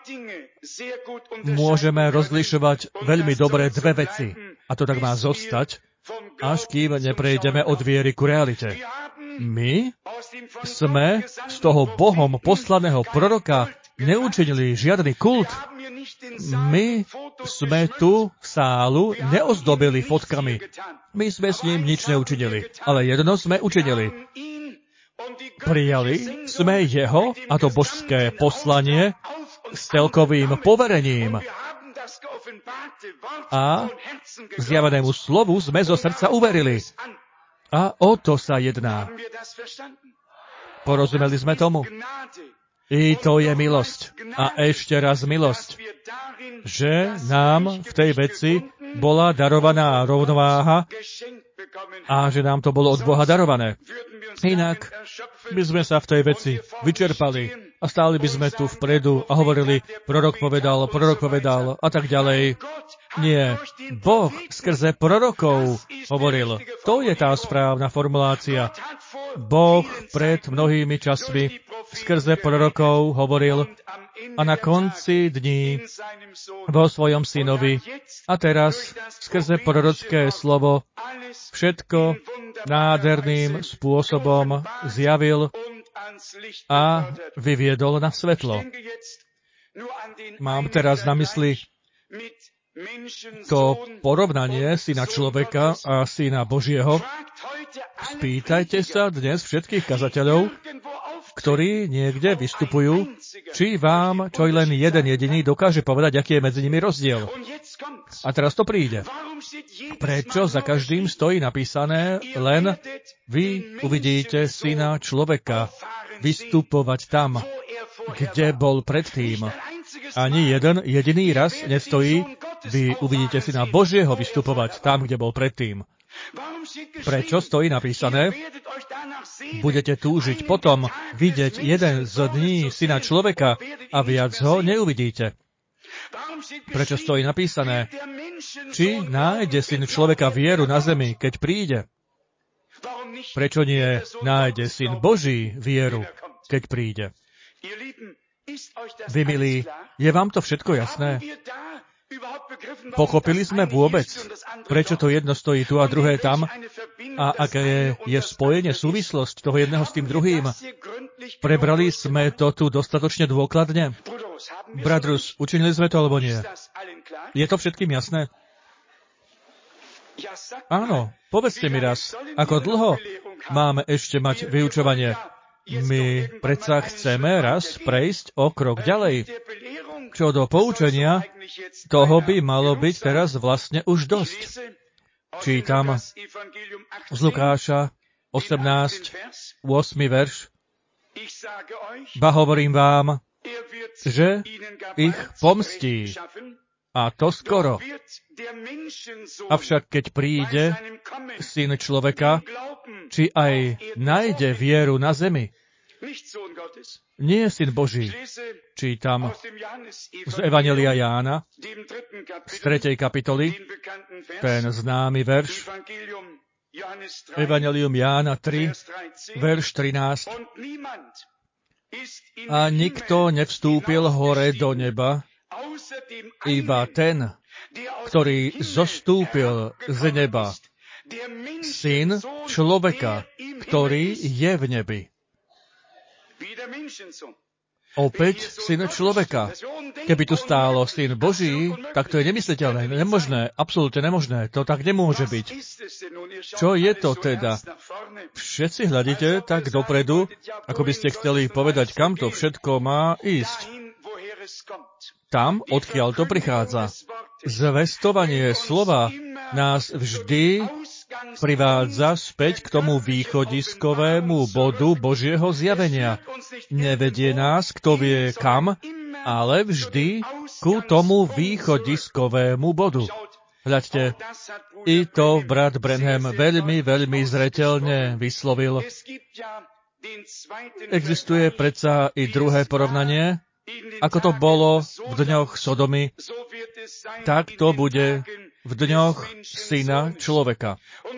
môžeme rozlišovať veľmi dobre dve veci. A to tak má zostať, až kým neprejdeme od viery ku realite. My sme z toho Bohom poslaného proroka neučinili žiadny kult. My sme tú sálu neozdobili fotkami. My sme s ním nič neučinili. Ale jedno sme učinili. Prijali sme jeho, a to božské poslanie, s celkovým poverením. A zjavenému slovu sme zo srdca uverili. A o to sa jedná. Porozumeli sme tomu? I to je milosť. A ešte raz milosť, že nám v tej veci bola darovaná rovnováha a že nám to bolo od Boha darované. Inak by sme sa v tej veci vyčerpali a stáli by sme tu vpredu a hovorili, prorok povedal a tak ďalej. Nie, Boh skrze prorokov hovoril. To je tá správna formulácia. Boh pred mnohými časmi skrze prorokov hovoril a na konci dní vo svojom synovi a teraz skrze prorocké slovo všetko nádherným spôsobom zjavil a vyviedol na svetlo. Mám teraz na mysli to porovnanie syna človeka a syna Božieho. Spýtajte sa dnes všetkých kazateľov, ktorí niekde vystupujú, či vám čo len jeden jediný dokáže povedať, aký je medzi nimi rozdiel. A teraz to príde. Prečo za každým stojí napísané len vy uvidíte syna človeka vystupovať tam, kde bol predtým. Ani jeden jediný raz nestojí, vy uvidíte syna Božieho vystupovať tam, kde bol predtým. Prečo stojí napísané? Budete túžiť potom vidieť jeden z dní syna človeka a viac ho neuvidíte. Prečo stojí napísané? Či nájde syn človeka vieru na zemi, keď príde? Prečo nie nájde syn Boží vieru, keď príde? Vy, milí, je vám to všetko jasné? Pochopili sme vôbec, prečo to jedno stojí tu a druhé tam? A aké je spojenie, súvislosť toho jedného s tým druhým? Prebrali sme to tu dostatočne dôkladne? Bradrus, učinili sme to alebo nie? Je to všetkým jasné? Áno, povedzte mi raz, ako dlho máme ešte mať vyučovanie? My predsa chceme raz prejsť o krok ďalej. Čo do poučenia, toho by malo byť teraz vlastne už dosť. Čítam z Lukáša 18, 8. verš. Ba hovorím vám, že ich pomstí. A to skoro. Avšak keď príde syn človeka, či aj nájde vieru na zemi, nie je syn Boží. Čítam z Evanjelia Jána, z 3. kapitoly, ten známy verš, Evanjelium Jána 3, verš 13. A nikto nevstúpil hore do neba, iba ten, ktorý zostúpil z neba, syn človeka, ktorý je v nebi. Opäť syn človeka. Keby tu stálo syn Boží, tak to je nemysliteľné, nemožné, absolútne nemožné. To tak nemôže byť. Čo je to teda? Všetci hľadíte tak dopredu, ako by ste chceli povedať, kam to všetko má ísť. Tam, odkiaľ to prichádza. Zvestovanie slova nás vždy privádza späť k tomu východiskovému bodu Božieho zjavenia. Nevedie nás, kto vie kam, ale vždy ku tomu východiskovému bodu. Hľaďte, i to brat Branham veľmi, veľmi zreteľne vyslovil. Existuje predsa i druhé porovnanie. Ako to bolo v dňoch Sodomy, tak to bude v dňoch syna človeka.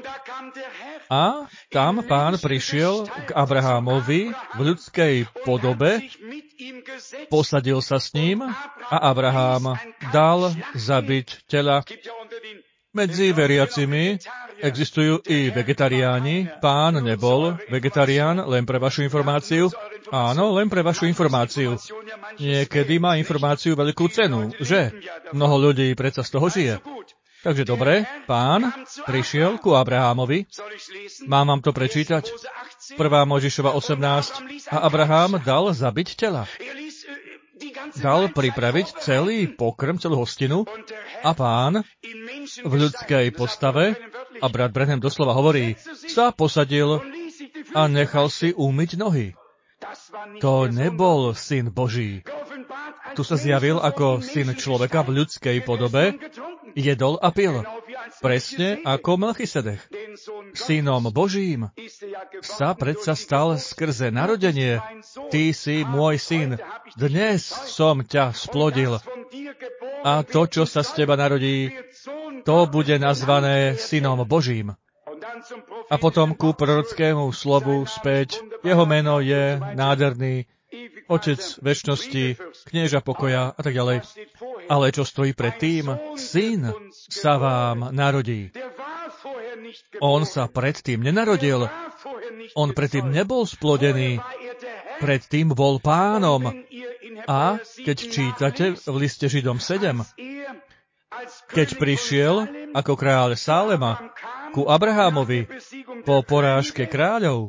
A tam Pán prišiel k Abrahámovi v ľudskej podobe, posadil sa s ním a Abrahám dal zabiť tela. Medzi veriacimi existujú i vegetariáni. Pán nebol vegetarián, len pre vašu informáciu. Áno, len pre vašu informáciu. Niekedy má informáciu veľkú cenu, že? Mnoho ľudí predsa z toho žije. Takže dobre, Pán prišiel ku Abrahámovi. Mám vám to prečítať? 1. Mojžišova 18. A Abrahám dal zabiť tela. Dal pripraviť celý pokrm, celú hostinu a Pán v ľudskej postave, a brat Branham doslova hovorí, sa posadil a nechal si umyť nohy. To nebol syn Boží. tu sa zjavil ako syn človeka v ľudskej podobe, jedol a pil. Presne ako Melchisedech. Synom Božím sa predsa stal skrze narodenie. Ty si môj syn, dnes som ťa splodil. A to, čo sa z teba narodí, to bude nazvané synom Božím. A potom ku prorockému slovu späť. Jeho meno je nádherný, Otec večnosti, knieža pokoja a tak ďalej. Ale čo stojí pred tým? Syn sa vám narodí. On sa predtým nenarodil. On predtým nebol splodený. Predtým bol pánom. A keď čítate v liste Židom 7, keď prišiel ako kráľ Sálema ku Abrahámovi po porážke kráľov,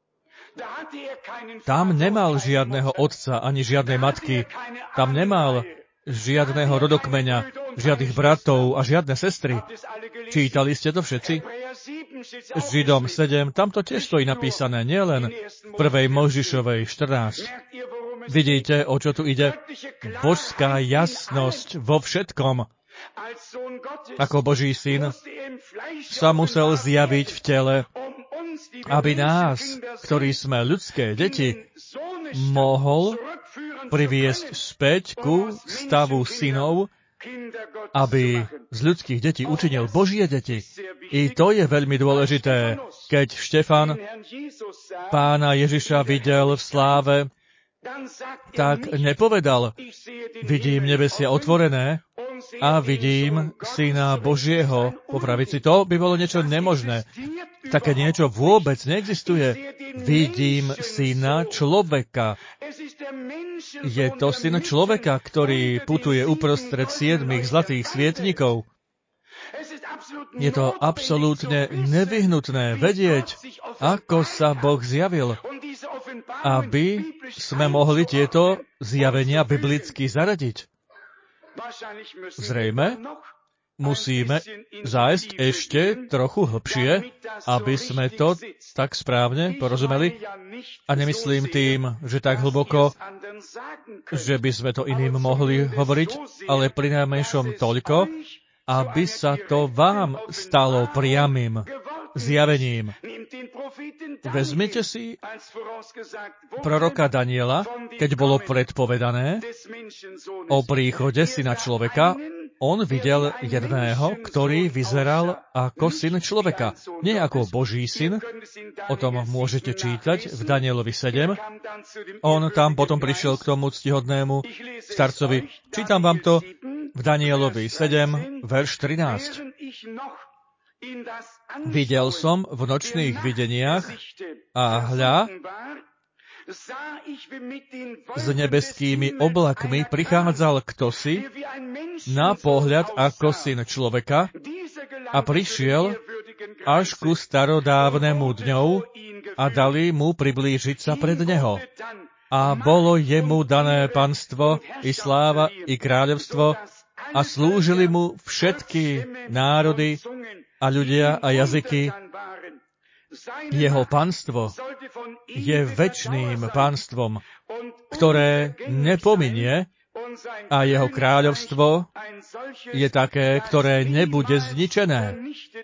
tam nemal žiadneho otca ani žiadnej matky. Tam nemal žiadneho rodokmeňa, žiadnych bratov a žiadne sestry. Čítali ste to všetci? Židom 7, tam to tiež stojí napísané, nielen v 1. Mojžišovej 14. Vidíte, o čo tu ide? Božská jasnosť vo všetkom. Ako Boží syn sa musel zjaviť v tele, aby nás, ktorí sme ľudské deti, mohol priviesť späť ku stavu synov, aby z ľudských detí učinil Božie deti. I to je veľmi dôležité. Keď Štefan pána Ježiša videl v sláve, tak nepovedal, vidím nebesia otvorené a vidím Syna Božieho po pravici. To by bolo niečo nemožné. Také niečo vôbec neexistuje. Vidím Syna človeka. Je to Syn človeka, ktorý putuje uprostred 7 zlatých svietnikov. Je to absolútne nevyhnutné vedieť, ako sa Boh zjavil, aby sme mohli tieto zjavenia biblicky zaradiť. Zrejme musíme zájsť ešte trochu hlbšie, aby sme to tak správne porozumeli. A nemyslím tým, že tak hlboko, že by sme to iným mohli hovoriť, ale prinajmenšom toľko, aby sa to vám stalo priamym zjavením. Vezmite si proroka Daniela, keď bolo predpovedané o príchode syna človeka, on videl jedného, ktorý vyzeral ako syn človeka. Nie ako Boží syn, o tom môžete čítať v Danielovi 7. On tam potom prišiel k tomu ctihodnému starcovi. Čítam vám to v Danielovi 7, verš 13. Videl som v nočných videniach a hľa, s nebeskými oblakmi prichádzal ktosi na pohľad ako syn človeka a prišiel až ku starodávnemu dňou a dali mu priblížiť sa pred neho. A bolo jemu dané panstvo, i sláva, i kráľovstvo a slúžili mu všetky národy a ľudia a jazyky. Jeho panstvo je večným panstvom, ktoré nepominie, a jeho kráľovstvo je také, ktoré nebude zničené.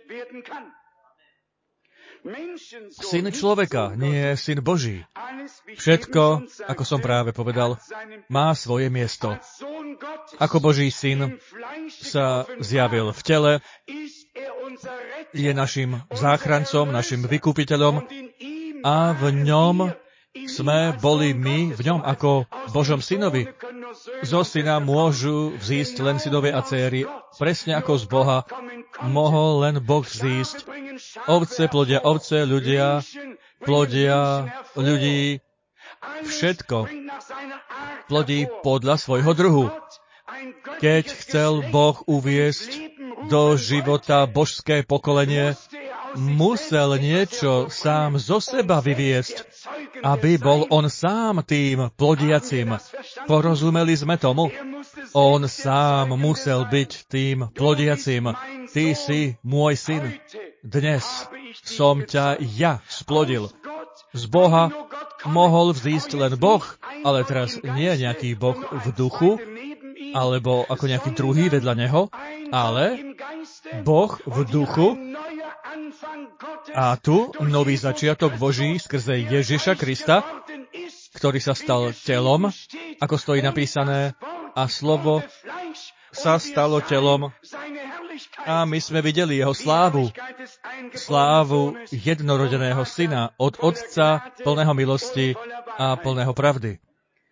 Syn človeka, nie syn Boží. Všetko, ako som práve povedal, má svoje miesto. Ako Boží syn sa zjavil v tele, je našim záchrancom, našim vykupiteľom a v ňom sme boli my, v ňom ako Božom synovi. Zo syna môžu vzísť len synovia a céry. Presne ako z Boha mohol len Boh vzísť. Ovce plodia ovce, ľudia plodia ľudí. Všetko plodí podľa svojho druhu. Keď chcel Boh uviesť do života božské pokolenie, musel niečo sám zo seba vyviesť, aby bol on sám tým plodiacim. Porozumeli sme tomu? On sám musel byť tým plodiacim. Ty si môj syn. Dnes som ťa ja splodil. Z Boha mohol vzísť len Boh, ale teraz nie nejaký Boh v duchu, alebo ako nejaký druhý vedľa neho, ale Boh v duchu a tu nový začiatok Boží skrze Ježiša Krista, ktorý sa stal telom, ako stojí napísané, a slovo sa stalo telom a my sme videli jeho slávu. Slávu jednorodeného syna od Otca plného milosti a plného pravdy.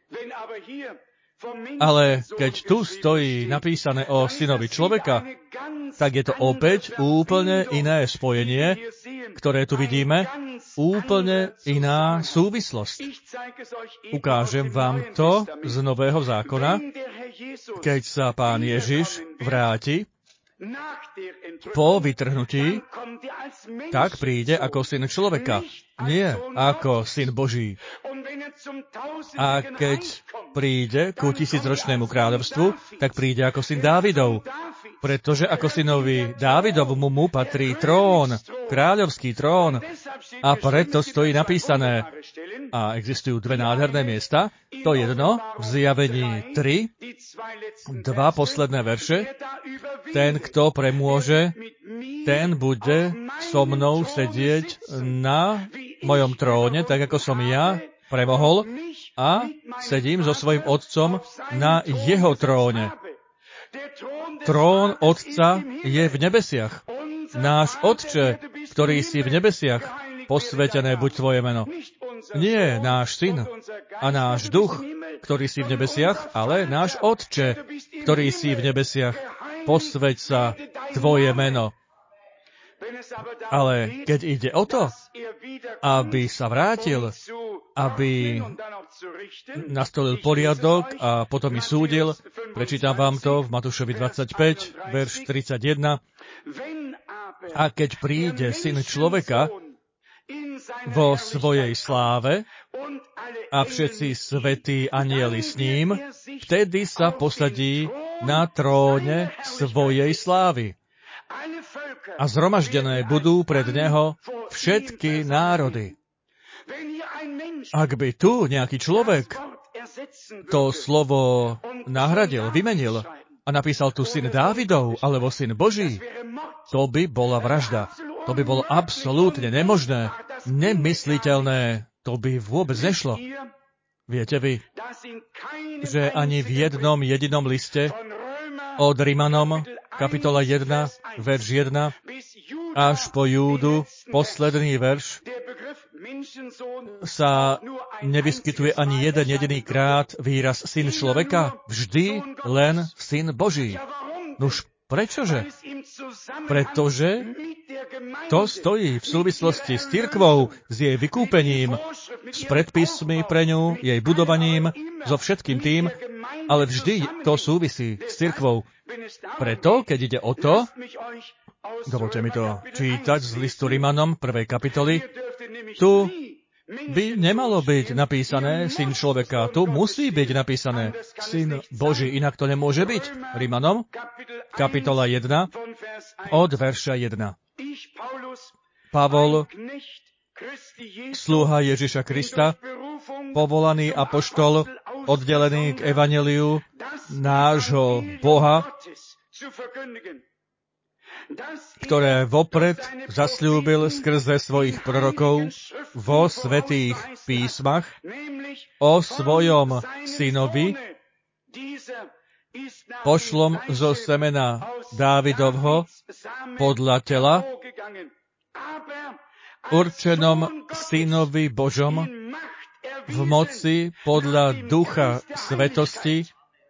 Ale keď tu stojí napísané o synovi človeka, tak je to opäť úplne iné spojenie, ktoré tu vidíme, úplne iná súvislosť. Ukážem vám to z Nového zákona, keď sa Pán Ježiš vráti po vytrhnutí, tak príde ako syn človeka, nie ako syn Boží. A keď príde ku 1000-ročnému kráľovstvu, tak príde ako syn Dávidov, pretože ako synovi Dávidovmu mu patrí trón, kráľovský trón, a preto stojí napísané. A existujú dve nádherné miesta, to jedno v Zjavení 3, 2 posledné verše. Ten, kto premôže, ten bude so mnou sedieť na mojom tróne, tak ako som ja premohol a sedím so svojím otcom na jeho tróne. Trón Otca je v nebesiach. Náš Otče, ktorý si v nebesiach, posvätené buď tvoje meno. Nie náš syn a náš duch, ktorý si v nebesiach, ale náš Otče, ktorý si v nebesiach, posväť sa tvoje meno. Ale keď ide o to, aby sa vrátil, aby nastolil poriadok a potom i súdil, prečítam vám to v Matúšovi 25, verš 31. A keď príde Syn človeka vo svojej sláve a všetci svätí anjeli s ním, vtedy sa posadí na tróne svojej slávy. A zhromaždené budú pred neho všetky národy. Ak by tu nejaký človek to slovo nahradil, vymenil a napísal tu syn Dávidov alebo syn Boží, to by bola vražda. To by bolo absolútne nemožné, nemysliteľné. To by vôbec nešlo. Viete vy, že ani v jednom jedinom liste od Rimanom, kapitola 1, verš 1, až po Júdu, posledný verš, sa nevyskytuje ani jeden jediný krát výraz syn človeka, vždy len syn Boží. Nuž prečože? Pretože to stojí v súvislosti s cirkvou, s jej vykúpením, s predpismi pre ňu, jej budovaním, so všetkým tým, ale vždy to súvisí s cirkvou. Preto, keď ide o to, dovolte mi to čítať z listu Rimanom 1. kapitoly, tu by nemalo byť napísané syn človeka. Tu musí byť napísané syn Boží, inak to nemôže byť. Rimanom, kapitola 1, od verša 1. Pavol, sluha Ježiša Krista, povolaný apoštol, oddelený k evanjeliu nášho Boha, ktoré vopred zasľúbil skrze svojich prorokov vo svätých písmach o svojom synovi, pošlom zo semena Dávidovho podľa tela, určenom synovi Božom v moci podľa ducha svetosti,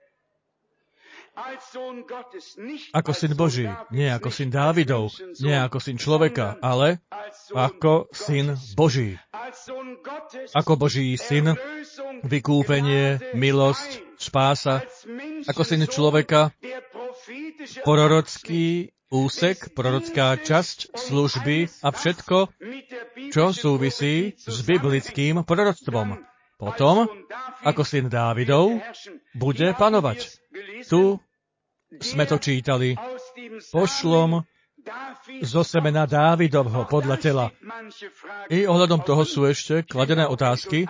ako syn Boží, nie ako syn Dávidov, nie ako syn človeka, ale ako syn Boží. Ako Boží syn, vykúpenie, milosť, spása, ako syn človeka, prorocký úsek, prorocká časť služby a všetko, čo súvisí s biblickým proroctvom. Potom, ako syn Dávidov, bude panovať. Tu sme to čítali. Pošlom zo semena Dávidovho podľa tela. I ohľadom toho sú ešte kladené otázky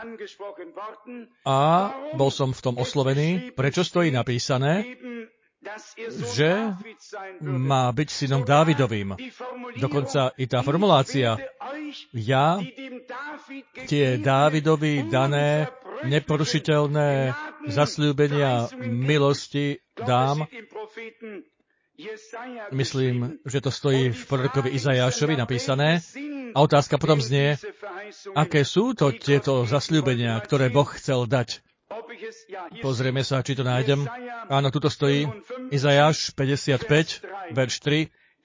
a bol som v tom oslovený, prečo stojí napísané, že má byť synom Dávidovým. Dokonca i tá formulácia, ja tie Dávidovi dané neporušiteľné zasľúbenia milosti dám. Myslím, že to stojí v prorokovi Izajášovi napísané. A otázka potom znie, aké sú to tieto zasľúbenia, ktoré Boh chcel dať. Pozrieme sa, či to nájdem. Áno, tuto stojí Izajáš 55, verš 3.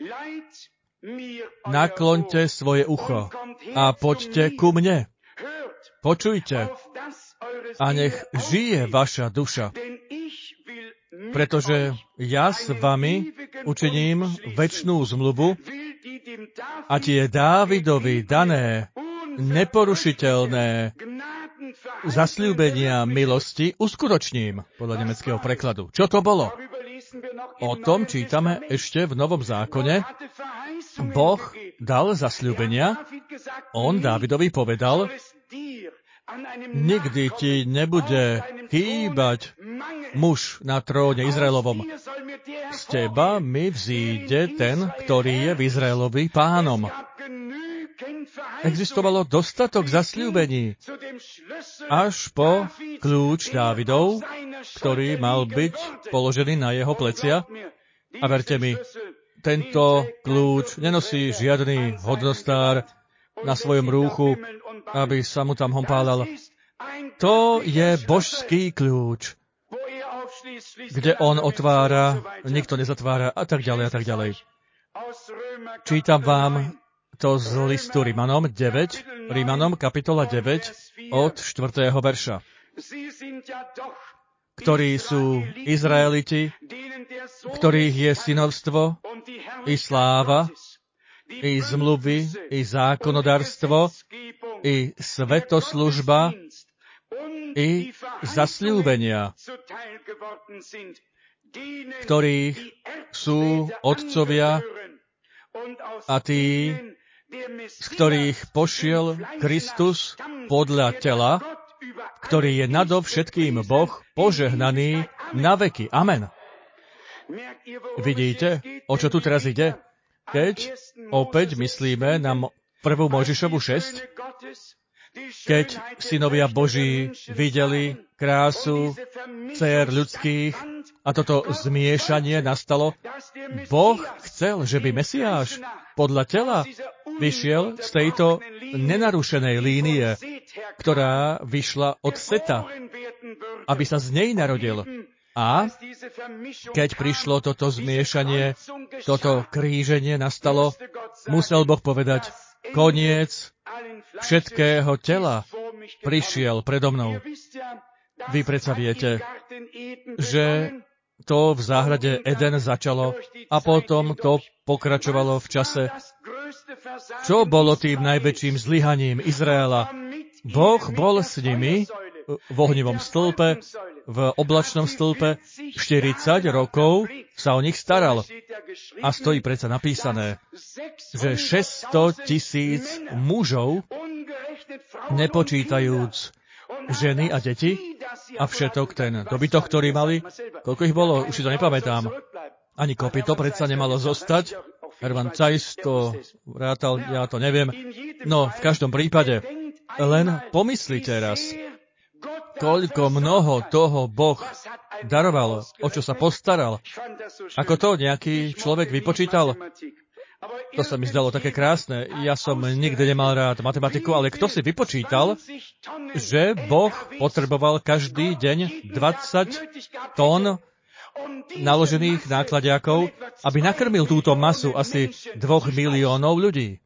Nakloňte svoje ucho a poďte ku mne. Počujte a nech žije vaša duša, pretože ja s vami učiním večnú zmluvu a tie Dávidovi dané neporušiteľné zasľúbenia milosti uskutočním, podľa nemeckého prekladu. Čo to bolo? O tom čítame ešte v Novom zákone. Boh dal zasľúbenia, on Dávidovi povedal, nikdy ti nebude chýbať muž na tróne Izraelovom. Z teba mi vzíde ten, ktorý je v Izraelovi pánom. Existovalo dostatok zasľúbení až po kľúč Dávidov, ktorý mal byť položený na jeho plecia. A verte mi, tento kľúč nenosí žiadny hodnostár na svojom rúchu, aby sa mu tam hompálal. To je božský kľúč, kde on otvára, nikto nezatvára a tak ďalej a tak ďalej. Čítam vám to z listu Rímanom 9, Rímanom kapitola 9 od 4. verša. Ktorí sú Izraeliti, ktorých je synovstvo i sláva, i zmluvy, i zákonodárstvo, i svetoslužba, i zasľúbenia, ktorých sú otcovia a tí, z ktorých pošiel Kristus podľa tela, ktorý je nadovšetkým Boh, požehnaný na veky. Amen. Vidíte, o čo tu teraz ide? Keď opäť myslíme na 1. Mojžišovu 6, keď synovia Boží videli krásu dcér ľudských a toto zmiešanie nastalo, Boh chcel, že by Mesiáš podľa tela vyšiel z tejto nenarušenej línie, ktorá vyšla od Seta, aby sa z nej narodil. A keď prišlo toto zmiešanie, toto kríženie nastalo, musel Boh povedať, koniec všetkého tela prišiel predo mnou. Vy predsa viete, že to v záhrade Eden začalo a potom to pokračovalo v čase. Čo bolo tým najväčším zlyhaním Izraela? Boh bol s nimi v ohnivom stĺpe, v oblačnom stĺpe, 40 rokov sa o nich staral. A stojí predsa napísané, že 600 000 mužov, nepočítajúc ženy a deti, a všetok ten dobytok, ktorý mali, koľko ich bolo, už si to nepamätám. Ani kopyto predsa nemalo zostať. Herman Zeiss to rátal, ja to neviem. No, v každom prípade, len pomyslite raz, koľko mnoho toho Boh daroval, o čo sa postaral. Ako to nejaký človek vypočítal? To sa mi zdalo také krásne. Ja som nikdy nemal rád matematiku, ale kto si vypočítal, že Boh potreboval každý deň 20 tón naložených nákladiakov, aby nakrmil túto masu asi 2 miliónov ľudí.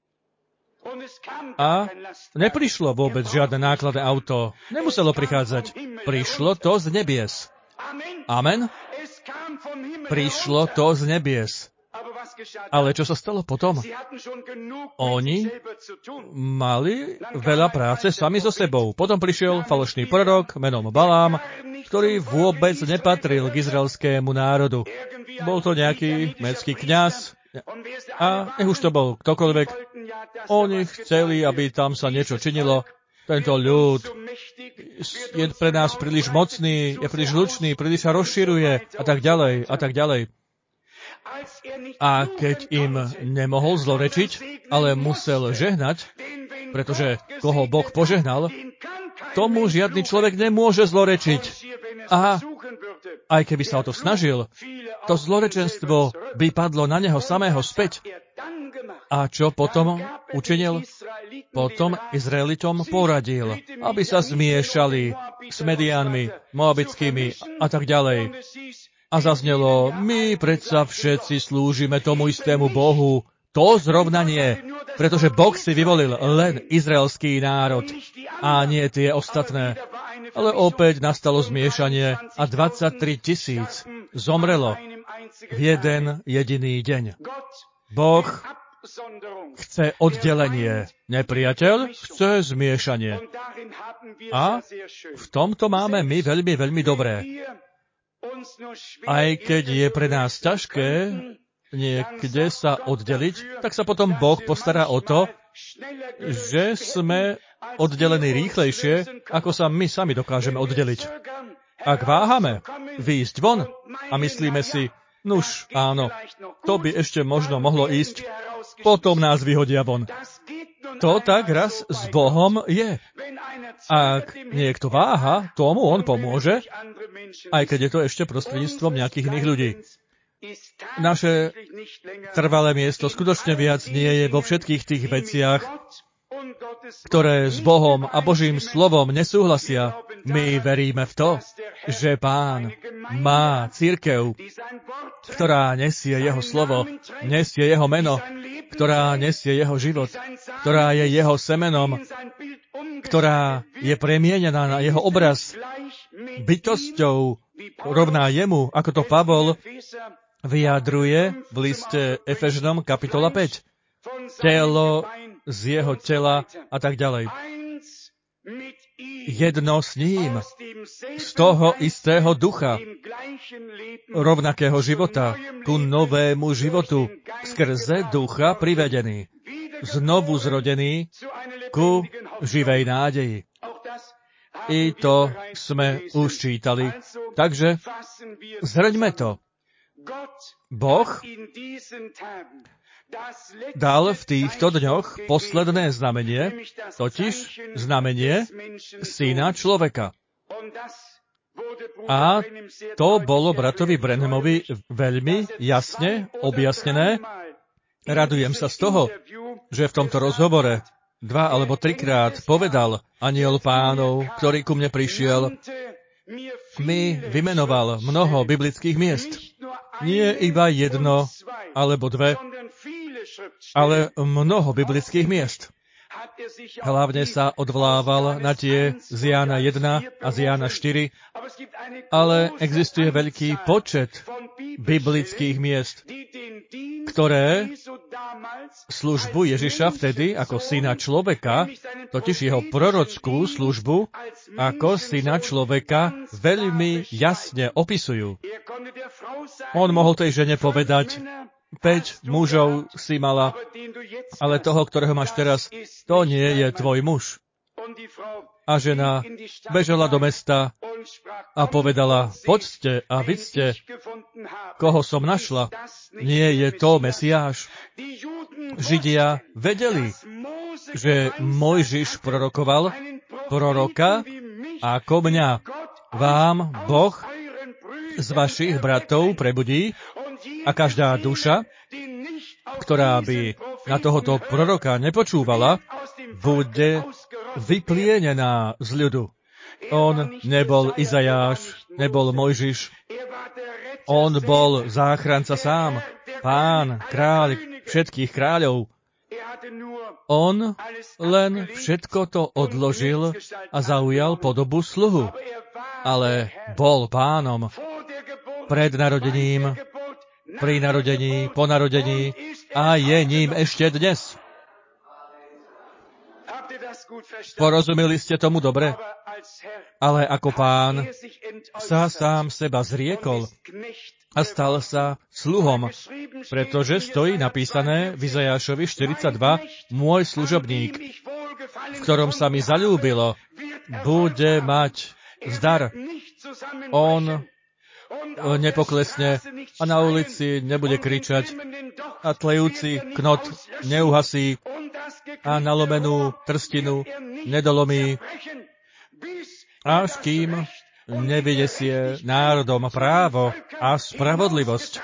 A neprišlo vôbec žiadne nákladné auto. Nemuselo prichádzať. Prišlo to z nebies. Amen? Prišlo to z nebies. Ale čo sa stalo potom? Oni mali veľa práce sami so sebou. Potom prišiel falošný prorok menom Balám, ktorý vôbec nepatril k izraelskému národu. Bol to nejaký mäcký kňaz a nech už to bol ktokoľvek. Oni chceli, aby tam sa niečo činilo. Tento ľud je pre nás príliš mocný, je príliš hlučný, príliš sa rozširuje a tak ďalej, a tak ďalej. A keď im nemohol zlorečiť, ale musel žehnať, pretože koho Boh požehnal, tomu žiadny človek nemôže zlorečiť. A aj keby sa o to snažil, to zlorečenstvo by padlo na neho samého späť. A čo potom učinil? Potom Izraelitom poradil, aby sa zmiešali s Mediánmi, Moabickými a tak ďalej. A zaznelo, my predsa všetci slúžime tomu istému Bohu. To zrovnanie, pretože Boh si vyvolil len izraelský národ a nie tie ostatné. Ale opäť nastalo zmiešanie a 23 000 zomrelo v jeden jediný deň. Boh chce oddelenie. Nepriateľ chce zmiešanie. A v tomto máme my veľmi, veľmi dobré. Aj keď je pre nás ťažké niekde sa oddeliť, tak sa potom Boh postará o to, že sme oddelení rýchlejšie, ako sa my sami dokážeme oddeliť. Ak váhame výjsť von a myslíme si, nuž, áno, to by ešte možno mohlo ísť, potom nás vyhodia von. To tak raz s Bohom je. Ak niekto váha, tomu on pomôže, aj keď je to ešte prostredníctvom nejakých iných ľudí. Naše trvalé miesto skutočne viac nie je vo všetkých tých veciach, ktoré s Bohom a Božím slovom nesúhlasia. My veríme v to, že Pán má cirkev, ktorá nesie jeho slovo, nesie jeho meno, ktorá nesie jeho život, ktorá je jeho semenom, ktorá je premienená na jeho obraz, bytosťou rovná jemu, ako to Pavol vyjadruje v liste Efežanom kapitola 5. Telo z jeho tela a tak ďalej. Jedno s ním, z toho istého ducha, rovnakého života, ku novému životu, skrze ducha privedený, znovu zrodený ku živej nádeji. I to sme už čítali. Takže zhrňme to. Boh dal v týchto dňoch posledné znamenie, totiž znamenie syna človeka. A to bolo bratovi Branhamovi veľmi jasne objasnené. Radujem sa z toho, že v tomto rozhovore 2 alebo 3 krát povedal anjel Pánov, ktorý ku mne prišiel, mi vymenoval mnoho biblických miest. Nie iba 1 alebo 2, ale mnoho biblických miest. Hlavne sa odvolával na tie z Jána 1 a z Jána 4, ale existuje veľký počet biblických miest, ktoré službu Ježiša vtedy ako syna človeka, totiž jeho prorockú službu ako syna človeka veľmi jasne opisujú. On mohol tej žene povedať, 5 mužov si mala, ale toho, ktorého máš teraz, to nie je tvoj muž. A žena bežala do mesta a povedala, poďte a vidzte, koho som našla. Nie je to Mesiáš. Židia vedeli, že Mojžiš prorokoval proroka ako mňa. Vám Boh z vašich bratov prebudí a každá duša, ktorá by na tohoto proroka nepočúvala, bude vyplienená z ľudu. On nebol Izajáš, nebol Mojžiš. On bol záchranca sám, Pán, kráľ všetkých kráľov. On len všetko to odložil a zaujal podobu sluhu. Ale bol Pánom pred narodením, pri narodení, po narodení a je ním ešte dnes. Porozumeli ste tomu dobre? Ale ako Pán sa sám seba zriekol a stal sa sluhom, pretože stojí napísané v Izajášovi 42, môj služobník, v ktorom sa mi zaľúbilo, bude mať zdar. On nepoklesne a na ulici nebude kričať a tlejúci knot neuhasí a nalomenú trstinu nedolomí, až kým nevydesie národom právo a spravodlivosť.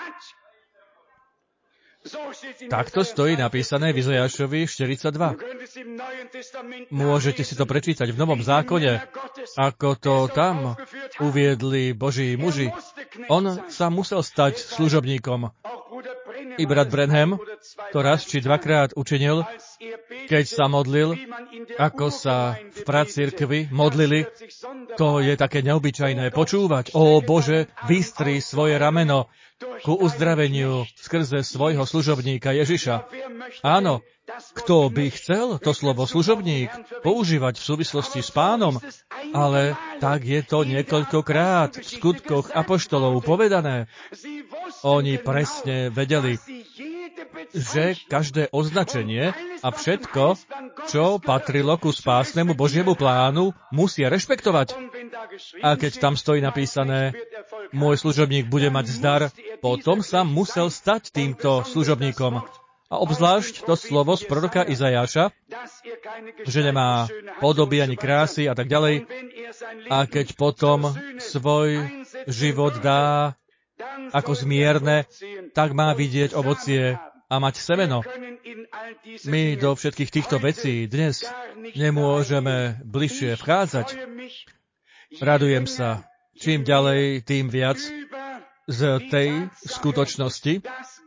Takto stojí napísané v Izajášovi 42. Môžete si to prečítať v Novom zákone, ako to tam uviedli Boží muži. On sa musel stať služobníkom. I brat Branham to raz či dvakrát učinil, keď sa modlil, ako sa v pracirkvi modlili. To je také neobyčajné počúvať. Ó Bože, vystri svoje rameno ku uzdraveniu skrze svojho služobníka Ježiša. Áno, kto by chcel to slovo služobník používať v súvislosti s Pánom, ale tak je to niekoľkokrát v skutkoch apoštolov povedané. Oni presne vedeli, že každé označenie a všetko, čo patrilo ku spásnemu Božiemu plánu, musia rešpektovať. A keď tam stojí napísané, môj služobník bude mať zdar, potom sa musel stať týmto služobníkom. A obzvlášť to slovo z proroka Izajáša, že nemá podoby ani krásy a tak ďalej. A keď potom svoj život dá ako zmierne, tak má vidieť ovocie a mať semeno. My do všetkých týchto vecí dnes nemôžeme bližšie vchádzať. Radujem sa čím ďalej, tým viac z tej skutočnosti,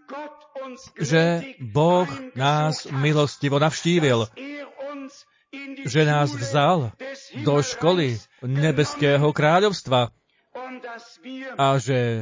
že Boh nás milostivo navštívil, že nás vzal do školy nebeského kráľovstva a že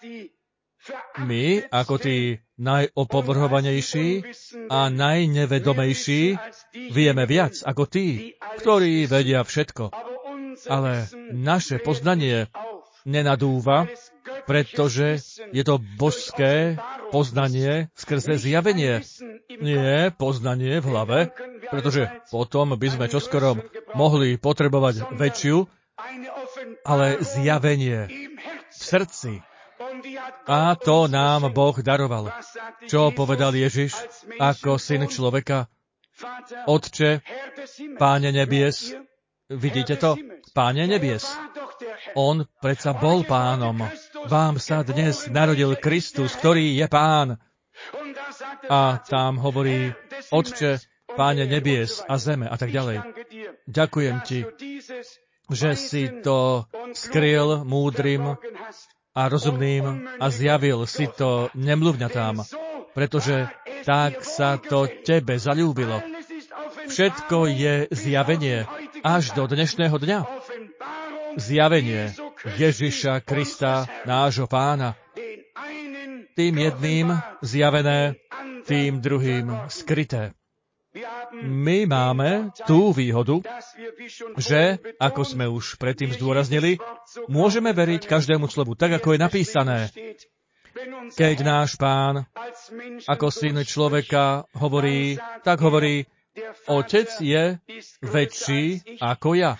my, ako tí najopovrhovanejší a najnevedomejší, vieme viac ako tí, ktorí vedia všetko. Ale naše poznanie nenadúva, pretože je to božské poznanie skrze zjavenie. Nie poznanie v hlave, pretože potom by sme čoskoro mohli potrebovať väčšiu, ale zjavenie v srdci. A to nám Boh daroval. Čo povedal Ježiš ako syn človeka? Otče, Páne nebies, vidíte to? Páne nebies. On predsa bol Pánom. Vám sa dnes narodil Kristus, ktorý je Pán. A tam hovorí, Otče, Páne nebies a zeme a tak ďalej. Ďakujem ti, že si to skryl múdrym a rozumným a zjavil si to nemluvňatám, pretože tak sa to tebe zaľúbilo. Všetko je zjavenie až do dnešného dňa. Zjavenie Ježiša Krista, nášho Pána. Tým jedným zjavené, tým druhým skryté. My máme tú výhodu, že, ako sme už predtým zdôraznili, môžeme veriť každému slovu, tak ako je napísané. Keď náš Pán ako syn človeka hovorí, tak hovorí, Otec je väčší ako ja.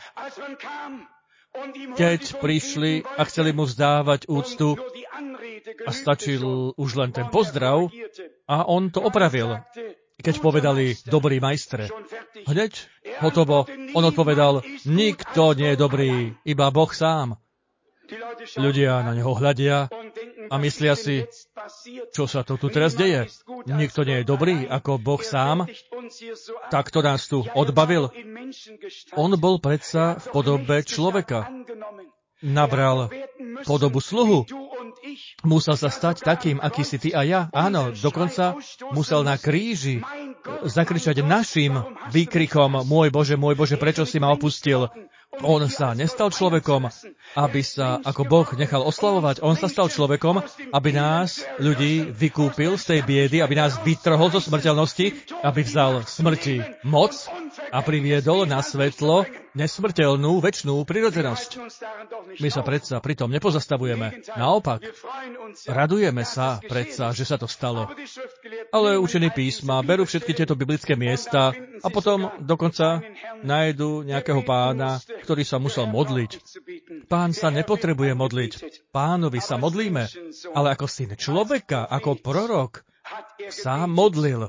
Keď prišli a chceli mu vzdávať úctu a stačil už len ten pozdrav a on to opravil. Keď povedali, dobrý majstre, hneď hotovo, on odpovedal, nikto nie je dobrý, iba Boh sám. Ľudia na neho hľadia a myslia si, čo sa to tu teraz deje. Nikto nie je dobrý ako Boh sám. Tak to nás tu odbavil. On bol predsa v podobe človeka. Nabral podobu sluhu. Musel sa stať takým, aký si ty a ja. Áno, dokonca musel na kríži zakričať našim výkrikom, môj Bože, prečo si ma opustil? On sa nestal človekom, aby sa ako Boh nechal oslavovať. On sa stal človekom, aby nás, ľudí, vykúpil z tej biedy, aby nás vytrhol zo smrteľnosti, aby vzal smrti moc a priviedol na svetlo nesmrteľnú, večnú prirodzenosť. My sa predsa pritom nepozastavujeme. Naopak, radujeme sa predsa, že sa to stalo. Ale učení písma berú všetky tieto biblické miesta a potom dokonca nájdu nejakého pána, ktorý sa musel modliť. Pán sa nepotrebuje modliť. Pánovi sa modlíme, ale ako syn človeka, ako prorok sa modlil.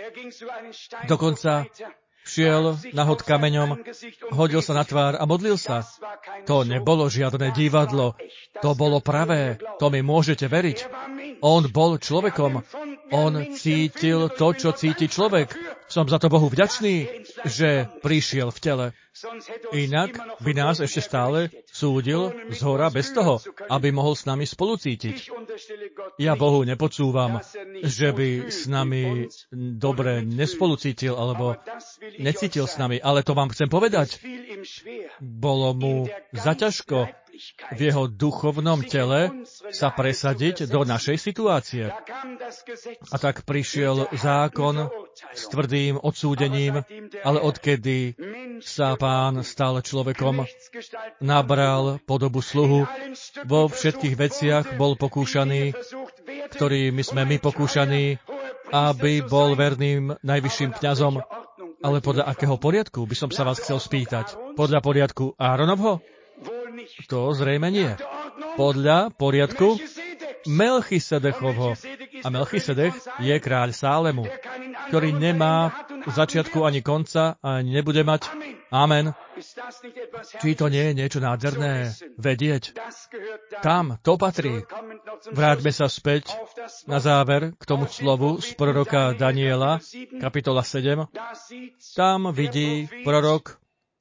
Dokonca šiel na hod kameňom, hodil sa na tvár a modlil sa. To nebolo žiadne divadlo, to bolo pravé, to mi môžete veriť. On bol človekom, on cítil to, čo cíti človek. Som za to Bohu vďačný, že prišiel v tele. Inak by nás ešte stále súdil zhora bez toho, aby mohol s nami spolucítiť. Ja Bohu nepodsúvam, že by s nami dobre nespolucítil alebo necítil s nami, ale to vám chcem povedať. Bolo mu zaťažko v jeho duchovnom tele sa presadiť do našej situácie. A tak prišiel zákon s tvrdým odsúdením, ale odkedy sa Pán stal človekom, nabral podobu sluhu, vo všetkých veciach bol pokúšaný, ktorými sme my pokúšaní, aby bol verným najvyšším kňazom. Ale podľa akého poriadku by som sa vás chcel spýtať? Podľa poriadku Áronovho? To zrejme nie. Podľa poriadku Melchisedechovho. A Melchisedech je kráľ Sálemu, ktorý nemá začiatku ani konca a nebude mať. Amen. Či to nie je niečo nádherné vedieť? Tam to patrí. Vráťme sa späť na záver k tomu slovu z proroka Daniela, kapitola 7. Tam vidí prorok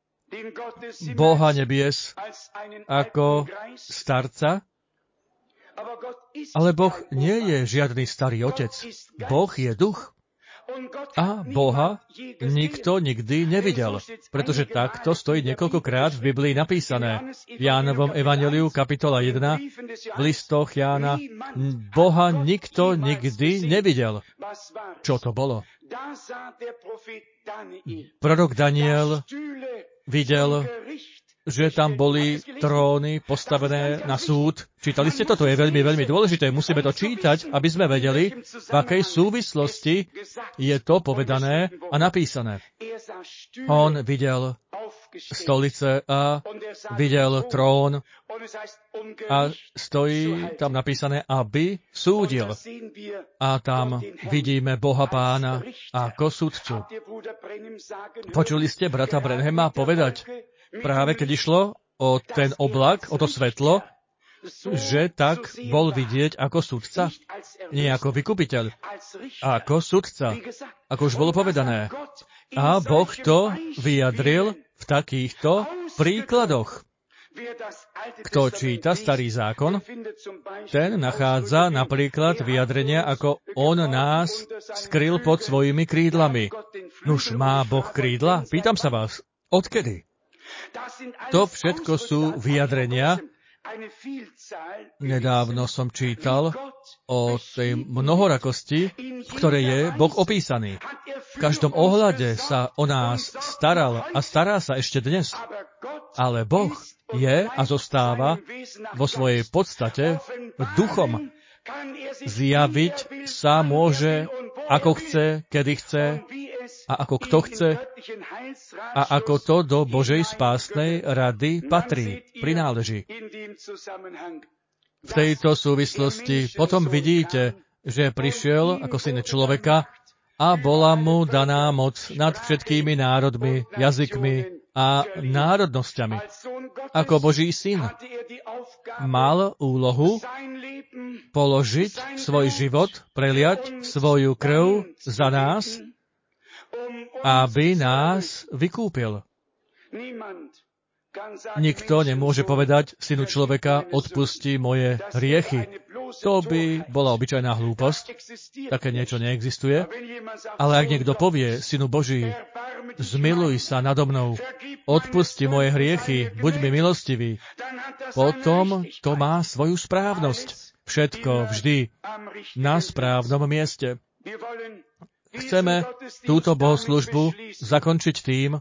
Boha nebies ako starca, ale Boh nie je žiadny starý otec. Boh je duch. A Boha nikto nikdy nevidel, pretože takto stojí niekoľkokrát v Biblii napísané. V Jánovom evanjeliu, kapitola 1, v listoch Jána, Boha nikto nikdy nevidel. Čo to bolo? Prorok Daniel videl, že tam boli tróny postavené na súd. Čítali ste to? To je veľmi, veľmi dôležité. Musíme to čítať, aby sme vedeli, v akej súvislosti je to povedané a napísané. On videl stolice a videl trón a stojí tam napísané, aby súdil. A tam vidíme Boha Pána ako sudcu. Počuli ste brata Branhama povedať, práve keď išlo o ten oblak, o to svetlo, že tak bol vidieť ako sudca, nie ako vykupiteľ, ako sudca, ako už bolo povedané. A Boh to vyjadril v takýchto príkladoch. Kto číta Starý zákon, ten nachádza napríklad vyjadrenia, ako on nás skryl pod svojimi krídlami. Nuž, má Boh krídla? Pýtam sa vás, odkedy? To všetko sú vyjadrenia. Nedávno som čítal o tej mnohorakosti, v ktorej je Boh opísaný. V každom ohľade sa o nás staral a stará sa ešte dnes. Ale Boh je a zostáva vo svojej podstate duchom. Zjaviť sa môže, ako chce, kedy chce a ako kto chce a ako to do Božej spásnej rady patrí, prináleží. V tejto súvislosti potom vidíte, že prišiel ako syn človeka a bola mu daná moc nad všetkými národmi, jazykmi a národnosťami. Ako Boží syn mal úlohu položiť svoj život, preliať svoju krv za nás, aby nás vykúpil. Nikto nemôže povedať synu človeka, odpusti moje hriechy. To by bola obyčajná hlúposť. Také niečo neexistuje. Ale ak niekto povie, synu Boží, zmiluj sa nado mnou, odpusti moje hriechy, buď mi milostivý, potom to má svoju správnosť. Všetko vždy na správnom mieste. Chceme túto bohoslužbu zakončiť tým,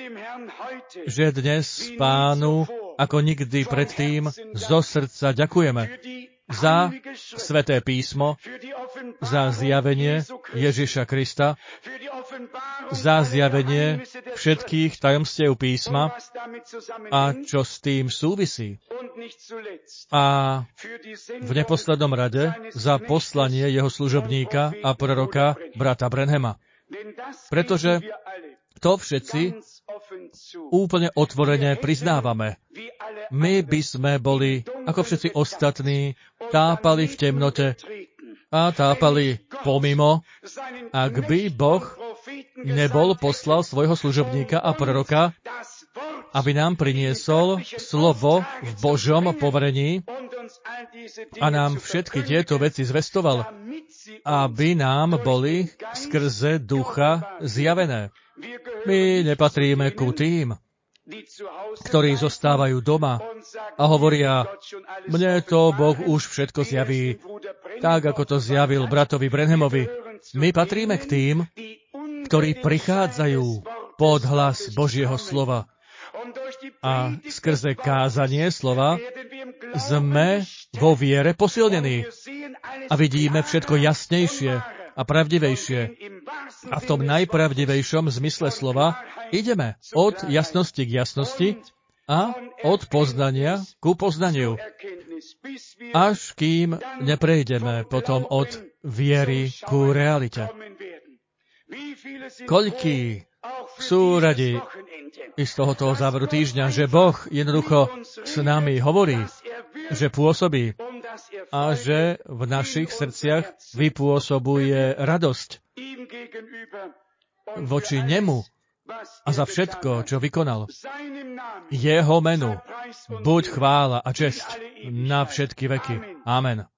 že dnes Pánu ako nikdy predtým zo srdca ďakujeme za Sväté písmo, za zjavenie Ježiša Krista, za zjavenie všetkých tajomstiev písma a čo s tým súvisí. A v neposlednom rade za poslanie jeho služobníka a proroka brata Branhama. Pretože to všetci úplne otvorene priznávame. My by sme boli, ako všetci ostatní, tápali v temnote a tápali pomimo, ak by Boh nebol poslal svojho služobníka a proroka, aby nám priniesol slovo v Božom poverení a nám všetky tieto veci zvestoval, aby nám boli skrze ducha zjavené. My nepatríme ku tým, ktorí zostávajú doma a hovoria, mne to Boh už všetko zjaví, tak ako to zjavil bratovi Branhamovi. My patríme k tým, ktorí prichádzajú pod hlas Božieho slova. A skrze kázanie slova sme vo viere posilnení a vidíme všetko jasnejšie a pravdivejšie. A v tom najpravdivejšom zmysle slova ideme od jasnosti k jasnosti a od poznania ku poznaniu, až kým neprejdeme potom od viery ku realite. Koľkí sú radi i z tohoto záveru týždňa, že Boh jednoducho s nami hovorí, že pôsobí a že v našich srdciach vypôsobuje radosť voči nemu a za všetko, čo vykonal. Jeho menu buď chvála a česť na všetky veky. Amen.